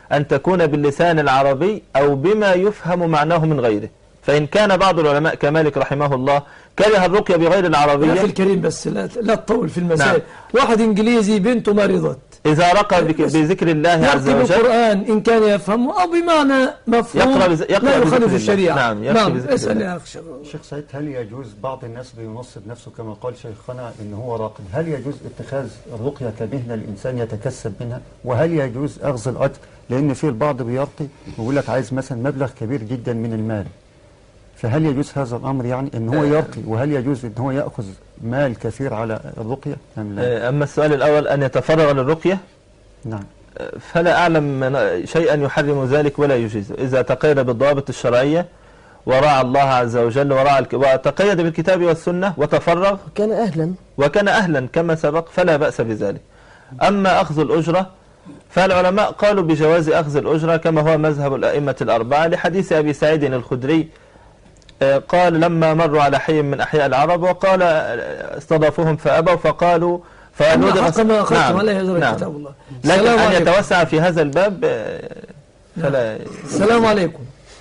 أن تكون باللسان العربي أو بما يفهم معناه من غيره. فإن كان بعض العلماء كمالك رحمه الله كره الرقية بغير العربية. أخي الكريم بس لا تطول في المسائل. نعم. واحد إنجليزي بنته مرضت، إذا رقى بذكر الله عز وجل يرقي القرآن إن كان يفهمه أو بمعنى مفهوم لا يخالف الشريعة. نعم. اسأل يا أخي شيخ سعيد، هل يجوز بعض الناس بينصب نفسه كما قال شيخنا إن هو راقي، هل يجوز اتخاذ الرقية كمهنة الإنسان يتكسب منها؟ وهل يجوز أخذ الأجر؟ لأن في البعض بيرقي ويقول لك عايز مثلا مبلغ كبير جدا من المال، فهل يجوز هذا الأمر يعني إن هو يرقي، وهل يجوز إن هو يأخذ مال كثير على الرقية أم لا؟ أما السؤال الأول أن يتفرغ للرقية، نعم، فلا أعلم شيئا يحرم ذلك ولا يجيزه، إذا تقيد بالضوابط الشرعية وراعى الله عز وجل وتقيد بالكتاب والسنة وتفرغ وكان أهلا كما سبق فلا بأس بذلك. أما أخذ الأجرة فالعلماء قالوا بجواز أخذ الأجرة كما هو مذهب الأئمة الأربعة لحديث أبي سعيد الخدري قال لما مروا على حي من أحياء العرب وقال استضافوهم فأبوا فقالوا نعم. لكن أن يتوسع في هذا الباب فلا. السلام عليكم.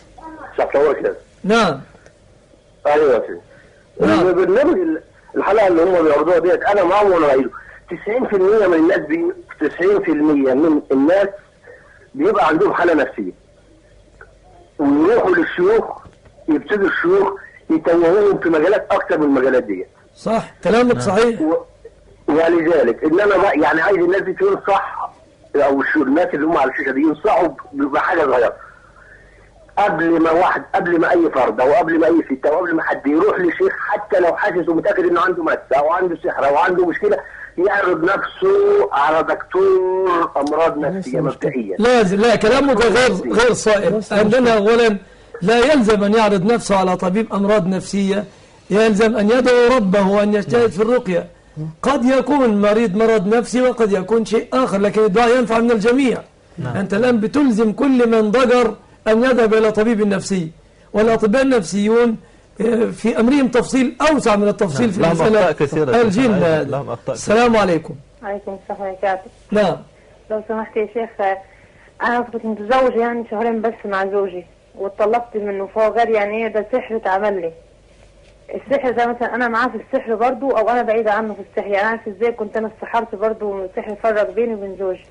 نعم. ايوه يا سيدي. البرنامج الحلقه اللي هم بيعرضوها ديت انا معاهم ولا غيره 90% من الناس 90% من الناس بيبقى عندهم حاله نفسيه ويروحوا للشيوخ، يبتدوا الشيوخ يتوهوهم في مجالات اكتر من المجالات ديت. صح كلامك صحيح. ولذلك ان انا بقى يعني عايز الناس دي تنصح، او الناس اللي هم على الشاشه دي ينصحوا بحاجه صغيره قبل ما اي فرد او قبل ما اي ست او قبل ما حد يروح لشيخ، حتى لو حاسس ومتاكد انه عنده مس او عنده سحر او عنده مشكله، يعرض نفسه على دكتور امراض نفسيه مبدئيا. لا كلامك غير صائب. عندنا اولا لا يلزم ان يعرض نفسه على طبيب امراض نفسيه، يلزم ان يدعو ربه وان يجتهد في الرقيه. قد يكون مريض مرض نفسي وقد يكون شيء اخر، لكن الدعاء ينفع من الجميع. انت الان بتلزم كل من ضجر أن يذهب إلى طبيب نفسي، والأطباء النفسيون في أمرهم تفصيل أوسع من التفصيل في مسألة الجن. السلام عليكم. عليكم السلام عليكم. نعم. لو سمحت يا شيخ، أنا كنت متزوجة يعني شهرين بس مع زوجي واتطلقت منه، فهو قال يعني إيه ده سحر اتعمل لي. السحر ده مثلا أنا معاه في السحر برضو أو أنا بعيدة عنه في السحر؟ يعني أنا إزاي كنت أنا استحرت برضو السحر فرق بيني وبين زوجي.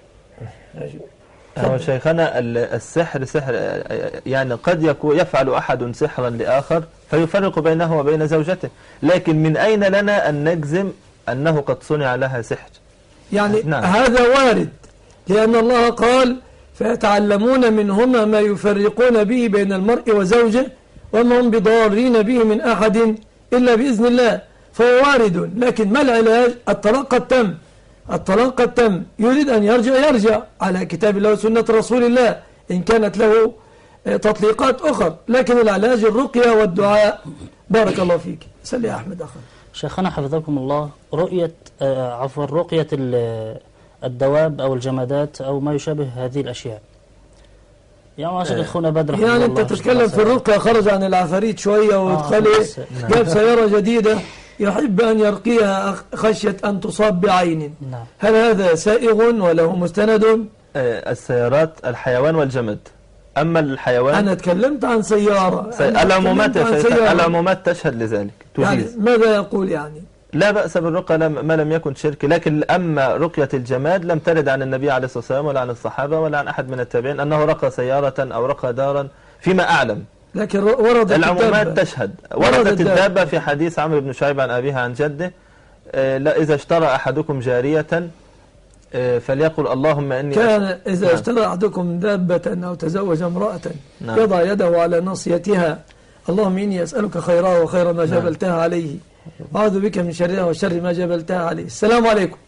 هو شيخنا السحر سحر، يعني قد يفعل أحد سحرا لآخر فيفرق بينه وبين زوجته، لكن من أين لنا أن نجزم أنه قد صنع لها سحر؟ يعني نعم. هذا وارد، لأن الله قال فيتعلمون منهما ما يفرقون به بين المرء وزوجه وما هم بضارين به من أحد إلا بإذن الله، فهو وارد. لكن ما العلاج؟ الطلاق قد تم، يريد أن يرجع على كتاب الله وسنة رسول الله إن كانت له تطليقات أخرى، لكن العلاج الرقية والدعاء. بارك الله فيك. سل يا أحمد أخي. شيخنا حفظكم الله، رقية الدواب أو الجمادات أو ما يشابه هذه الأشياء، يعني عشان أخونا بدر يعني أنت تتكلم في الرقية خرج عن العفاريت شوية وادخل جاب سيارة جديدة يحب أن يرقيها خشية أن تصاب بعين. نعم. هل هذا سائغ وله مستند؟ السيارات الحيوان والجماد. أما الحيوان أنا تكلمت عن سيارة. العمومات تشهد لذلك تجيز. يعني ماذا يقول يعني؟ لا بأس بالرقى ما لم يكن شرك، لكن أما رقية الجماد لم ترد عن النبي عليه الصلاة والسلام ولا عن الصحابة ولا عن أحد من التابعين أنه رقى سيارة أو رقى دارا فيما أعلم. لكن وردت العمومات تشهد. وردت الدابة في حديث عمرو بن شعيب عن أبيها عن جده لا إذا اشترى أحدكم جارية فليقل اللهم إني كان إذا اشترى أحدكم دابة أو تزوج امرأة يضع يده على ناصيتها اللهم إني أسألك خيرها وخير ما جبلتها عليه وأعوذ بك من شرها وشر ما جبلتها عليه. السلام عليكم.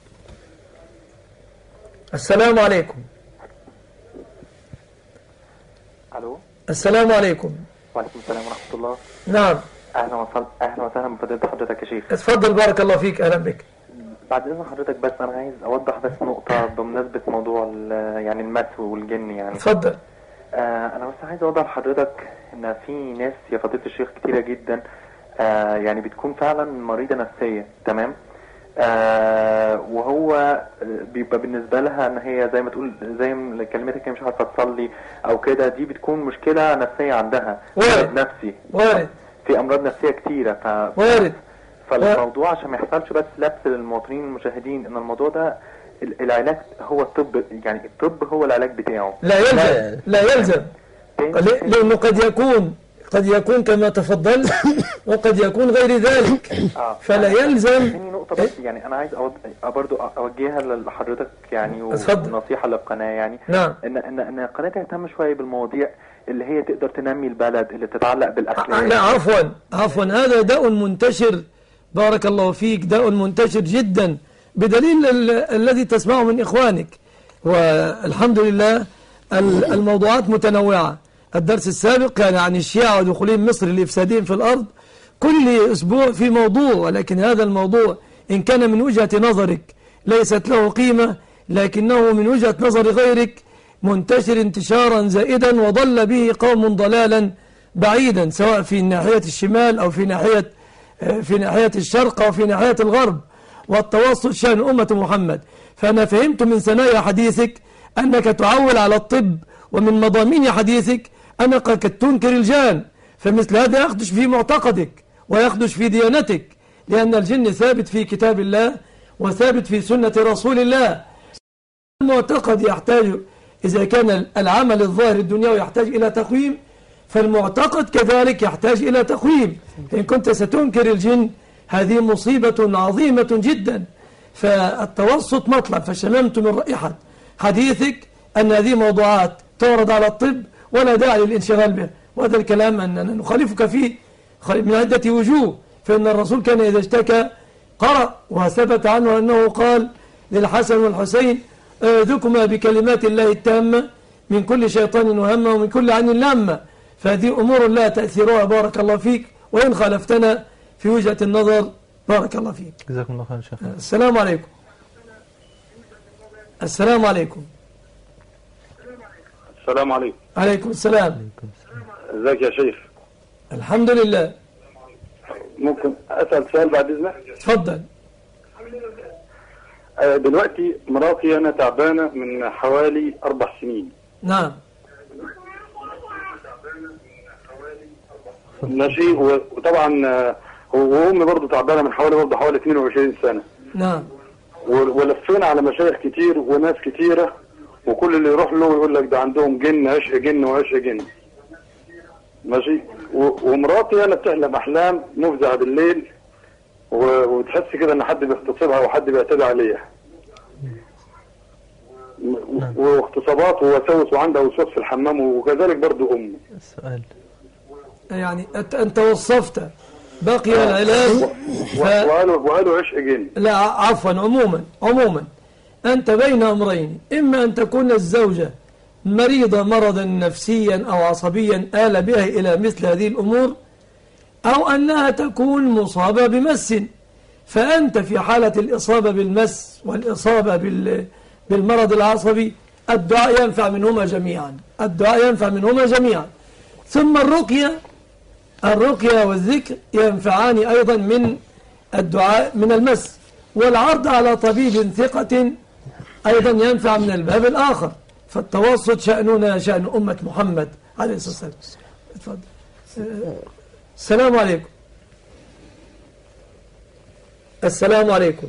السلام عليكم. ألو. السلام عليكم. وعليكم السلام ورحمة الله. نعم. أهلا وسهلا بفضيلة حضرتك يا شيخ. اتفضل بارك الله فيك. أهلا بك. بعد إذن حضرتك بس أنا عايز أوضح بس نقطة بمناسبة موضوع يعني المس والجن يعني. اتفضل. أنا بس عايز أوضح لحضرتك إن في ناس يا فضيلة الشيخ كتيرة جدا يعني بتكون فعلا مريضة نفسية، تمام؟ وهو بيبقى بالنسبة لها ان هي زي ما تقول زي ما كلمتك هي مش عارفة تصلي او كده، دي بتكون مشكلة نفسية عندها، مرض نفسي. في امراض نفسية كتيرة. فالموضوع عشان ما يحصلش بس لبس للمواطنين المشاهدين ان الموضوع ده العلاج هو الطب، يعني الطب هو العلاج بتاعه. لا يلزم لانه قد يكون كما تفضلت وقد يكون غير ذلك. فلا يلزم. نقطة بس يعني أنا عايز برضو أوجهها لحضرتك يعني ونصيحة للقناة يعني. نعم. إن القناة تهتم شوية بالمواضيع اللي هي تقدر تنمي البلد، اللي تتعلق بالأخلاق. لا عفوا هذا داء منتشر، بارك الله فيك، داء منتشر جدا بدليل الذي تسمعه من إخوانك. والحمد لله الموضوعات متنوعة. الدرس السابق كان عن الشيعة ودخولهم مصر لإفسادهم في الأرض، كل أسبوع في موضوع، ولكن هذا الموضوع إن كان من وجهة نظرك ليست له قيمة، لكنه من وجهة نظر غيرك منتشر انتشارا زائدا وضل به قوم ضلالا بعيدا، سواء في ناحية الشمال أو في ناحية الشرق أو في ناحية الغرب. والتواصل شأن أمة محمد. فأنا فهمت من ثنايا حديثك أنك تعول على الطب، ومن مضامين حديثك أنك قد تنكر الجان، فمثل هذا يخدش في معتقدك ويخدش في ديانتك، لأن الجن ثابت في كتاب الله وثابت في سنة رسول الله. المعتقد يحتاج، إذا كان العمل الظاهر الدنيوي يحتاج إلى تقويم، فالمعتقد كذلك يحتاج إلى تقويم. إن كنت ستنكر الجن هذه مصيبة عظيمة جدا. فالتوسط مطلب. فشممت من رائحة حديثك أن هذه موضوعات تورد على الطب ولا داعي للانشغال به، وهذا الكلام أننا نخالفك فيه من عدة وجوه. فإن الرسول كان إذا اشتكى قرأ، وثبت عنه أنه قال للحسن والحسين: أعوذكما بكلمات الله التامة من كل شيطان وهمة ومن كل عين لامة. فهذه أمور لا تأثيرها، بارك الله فيك، وإن خالفتنا في وجهة النظر بارك الله فيك. جزاكم الله خير شيخ. السلام عليكم. السلام عليكم. السلام عليكم. عليكم السلام. ازيك يا شيخ؟ الحمد لله. ممكن أسأل سؤال بعد إذنك؟ تفضل. دلوقتي مراتي أنا تعبانة من حوالي 4 سنين. نعم. ماشي. وطبعا وأمي برضه تعبانة من حوالي 22 سنة. نعم. ولفينا على مشايخ كتير وناس كتيرة، وكل اللي يروح له يقول لك ده عندهم جن، عشق جن وعشق جن. ماشي. ومراتي انا بتحلم احلام مفزعه بالليل، وتحس كده ان حد بيغتصبها وحد بيعتدي عليها، واغتصابات ووساوس، وعندها وسواس في الحمام، وكذلك برضو امي. السؤال يعني انت وصفت باقي العلاج وقالوا عشق جن. لا عفوا، عموما أنت بين أمرين: إما أن تكون الزوجة مريضة مرضا نفسيا أو عصبيا آل بها إلى مثل هذه الأمور، أو أنها تكون مصابة بمس. فأنت في حالة الإصابة بالمس والإصابة بالمرض العصبي الدعاء ينفع منهما جميعا. ثم الرقية والذكر ينفعان أيضا من الدعاء من المس، والعرض على طبيب ثقة أيضا ينفع من الباب الآخر. فالتوسط شأننا شأن أمة محمد عليه الصلاة والسلام. اتفضل. السلام عليكم. السلام عليكم.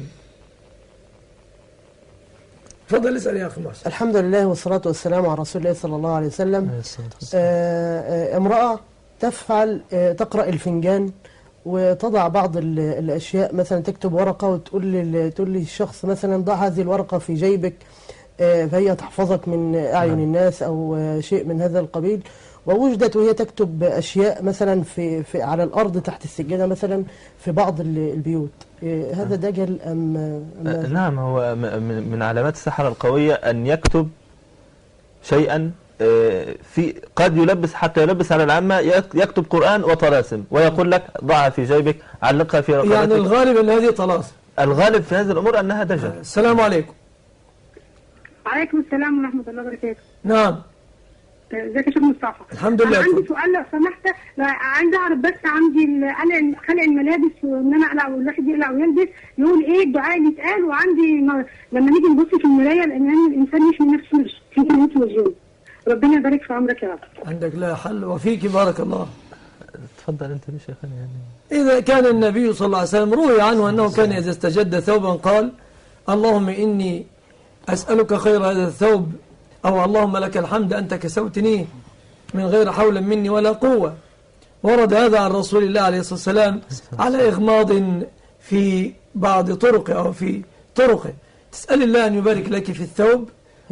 تفضل اسأل يا أخي محسن. الحمد لله والصلاة والسلام على رسول الله صلى الله عليه وسلم. امرأة تقرأ الفنجان وتضع بعض الأشياء، مثلا تكتب ورقة وتقول للشخص مثلا ضع هذه الورقة في جيبك فهي تحفظك من أعين الناس أو شيء من هذا القبيل. ووجدت وهي تكتب أشياء مثلا في على الأرض تحت السجادة مثلا في بعض البيوت. هذا دجل أم نعم، هو من علامات السحرة القوية أن يكتب شيئا في قد يلبس على العامة، يكتب قرآن وطلاسم ويقول لك ضعها في جيبك، علقها في رقبتك. يعني الغالب أن هذه طلاسم. الغالب في هذه الأمور أنها دجل. السلام عليكم. وعليكم السلام ورحمة الله وبركاته. نعم. ازيك يا شيخ مصطفى؟ الحمد لله. انا عندي سؤال لو سمحت، عايزه اعرف بس عندي خلع الملابس، وان انا اقلع والواحد يقلع ويلبس، يقول ايه الدعاء اللي اتقال؟ وعندي لما نيجي نبص في المرايه لان الانسان مش من نفسه في الناس والجن. ربنا يبارك في عمرك يا رب. عندك لا حل وفيك بارك الله. تفضل انت يا شيخنا. يعني اذا كان النبي صلى الله عليه وسلم روي عنه انه كان اذا استجد ثوبا قال اللهم اني اسالك خير هذا الثوب، أو اللهم لك الحمد أنت كسوتني من غير حول مني ولا قوة. ورد هذا عن رسول الله عليه الصلاة والسلام على إغماض في بعض طرقه أو في طرقه. تسأل الله أن يبارك لك في الثوب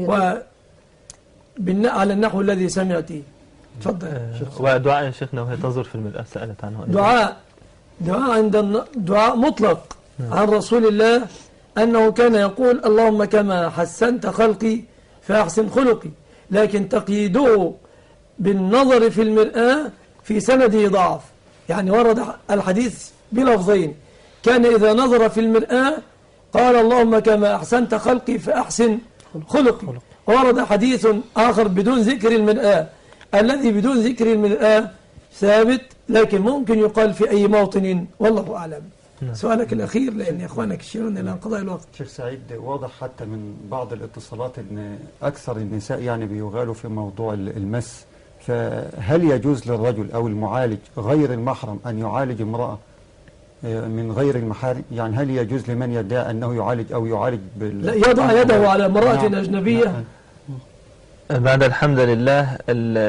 على النحو الذي سمعتيه. تفضل. ودعاء يا شيخنا وهي تنظر في المرآة سألت عنه. دعاء مطلق عن رسول الله أنه كان يقول اللهم كما حسنت خلقي فأحسن خلقي، لكن تقييده بالنظر في المرآة في سنده ضعف. يعني ورد الحديث بلفظين، كان إذا نظر في المرآة قال اللهم كما أحسنت خلقي فأحسن خلقي. ورد حديث آخر بدون ذكر المرآة، الذي بدون ذكر المرآة ثابت، لكن ممكن يقال في أي موطن والله أعلم. سؤالك الأخير لأن إخوانك يشيرون إلى انقضاء الوقت. شيخ سعيد، واضح حتى من بعض الاتصالات أن أكثر النساء يعني بيغالوا في موضوع المس، فهل يجوز للرجل أو المعالج غير المحرم أن يعالج امرأة من غير المحارم؟ يعني هل يجوز لمن يدعي أنه يعالج أو يعالج لا يضع يده على امرأة أجنبية؟ بعد الحمد لله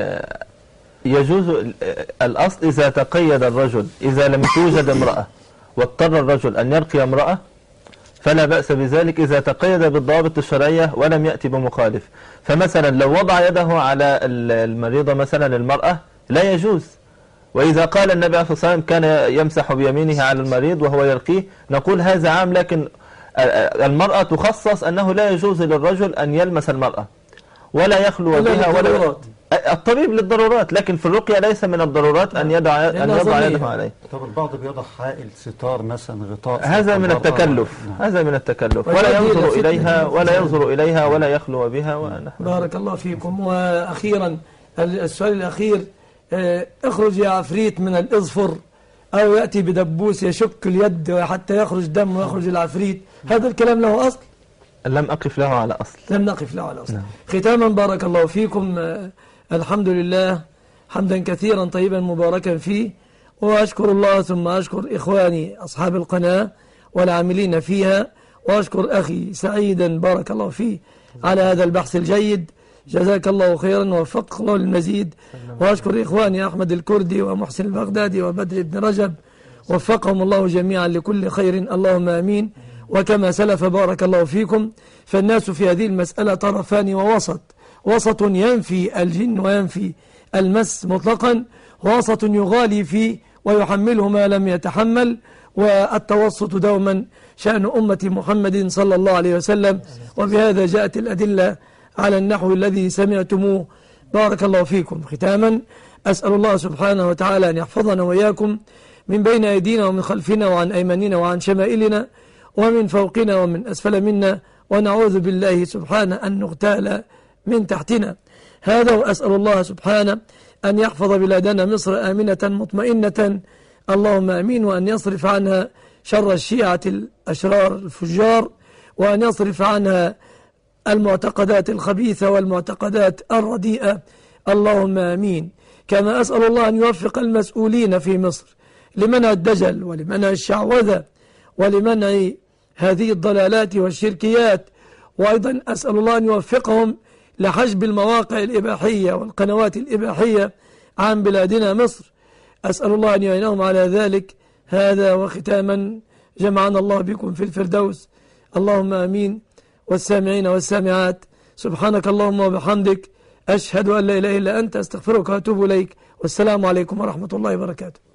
يجوز الأصل إذا تقيد الرجل، إذا لم توجد امرأة واضطر الرجل أن يرقي امرأة فلا بأس بذلك إذا تقيد بالضوابط الشرعية ولم يأتي بمخالف. فمثلا لو وضع يده على المريضة مثلا المرأة لا يجوز. وإذا قال النبي عليه الصلاة والسلام كان يمسح بيمينه على المريض وهو يرقيه، نقول هذا عام، لكن المرأة تخصص أنه لا يجوز للرجل أن يلمس المرأة ولا يخلو بها ولا الطبيب للضرورات، لكن في الرقية ليس من الضرورات أن يضع يده عليه. طب البعض بيضع حائل ستار مثلا غطاء، هذا من التكلف. هذا من التكلف، ولا ينظر إليها ولا يخلو بها. بارك الله فيكم. وأخيرا السؤال الأخير، اخرج يا عفريت من الإظفر، أو يأتي بدبوس يشك اليد حتى يخرج دم ويخرج العفريت، هذا الكلام له أصل؟ لم أقف له على أصل. لم نقف له على أصل. ختاما بارك الله فيكم، الحمد لله حمدا كثيرا طيبا مباركا فيه، وأشكر الله ثم أشكر إخواني أصحاب القناة والعاملين فيها، وأشكر أخي سعيدا بارك الله فيه على هذا البحث الجيد، جزاك الله خيرا ووفقك الله للمزيد. وأشكر إخواني أحمد الكردي ومحسن البغدادي وبدر بن رجب، وفقهم الله جميعا لكل خير اللهم آمين. وكما سلف بارك الله فيكم، فالناس في هذه المسألة طرفان ووسط، وسط ينفي الجن وينفي المس مطلقا، ووسط يغالي فيه ويحمله ما لم يتحمل، والتوسط دوما شأن أمة محمد صلى الله عليه وسلم. وبهذا جاءت الأدلة على النحو الذي سمعتموه. بارك الله فيكم. ختاما أسأل الله سبحانه وتعالى أن يحفظنا وإياكم من بين أيدينا ومن خلفنا وعن أيماننا وعن شمائلنا ومن فوقنا ومن أسفل منا، ونعوذ بالله سبحانه أن نغتال من تحتنا. هذا، وأسأل الله سبحانه أن يحفظ بلادنا مصر آمنة مطمئنة اللهم أمين، وأن يصرف عنها شر الشيعة الأشرار الفجار، وأن يصرف عنها المعتقدات الخبيثة والمعتقدات الرديئة اللهم آمين. كما أسأل الله أن يوفق المسؤولين في مصر لمنع الدجل ولمنع الشعوذة ولمنع هذه الضلالات والشركيات، وأيضا أسأل الله أن يوفقهم لحجب المواقع الإباحية والقنوات الإباحية عن بلادنا مصر. أسأل الله أن يعينهم على ذلك. هذا، وختاما جمعنا الله بكم في الفردوس اللهم آمين. والسامعين والسامعات، سبحانك اللهم وبحمدك، أشهد أن لا إله إلا أنت، أستغفرك وأتوب إليك، والسلام عليكم ورحمة الله وبركاته.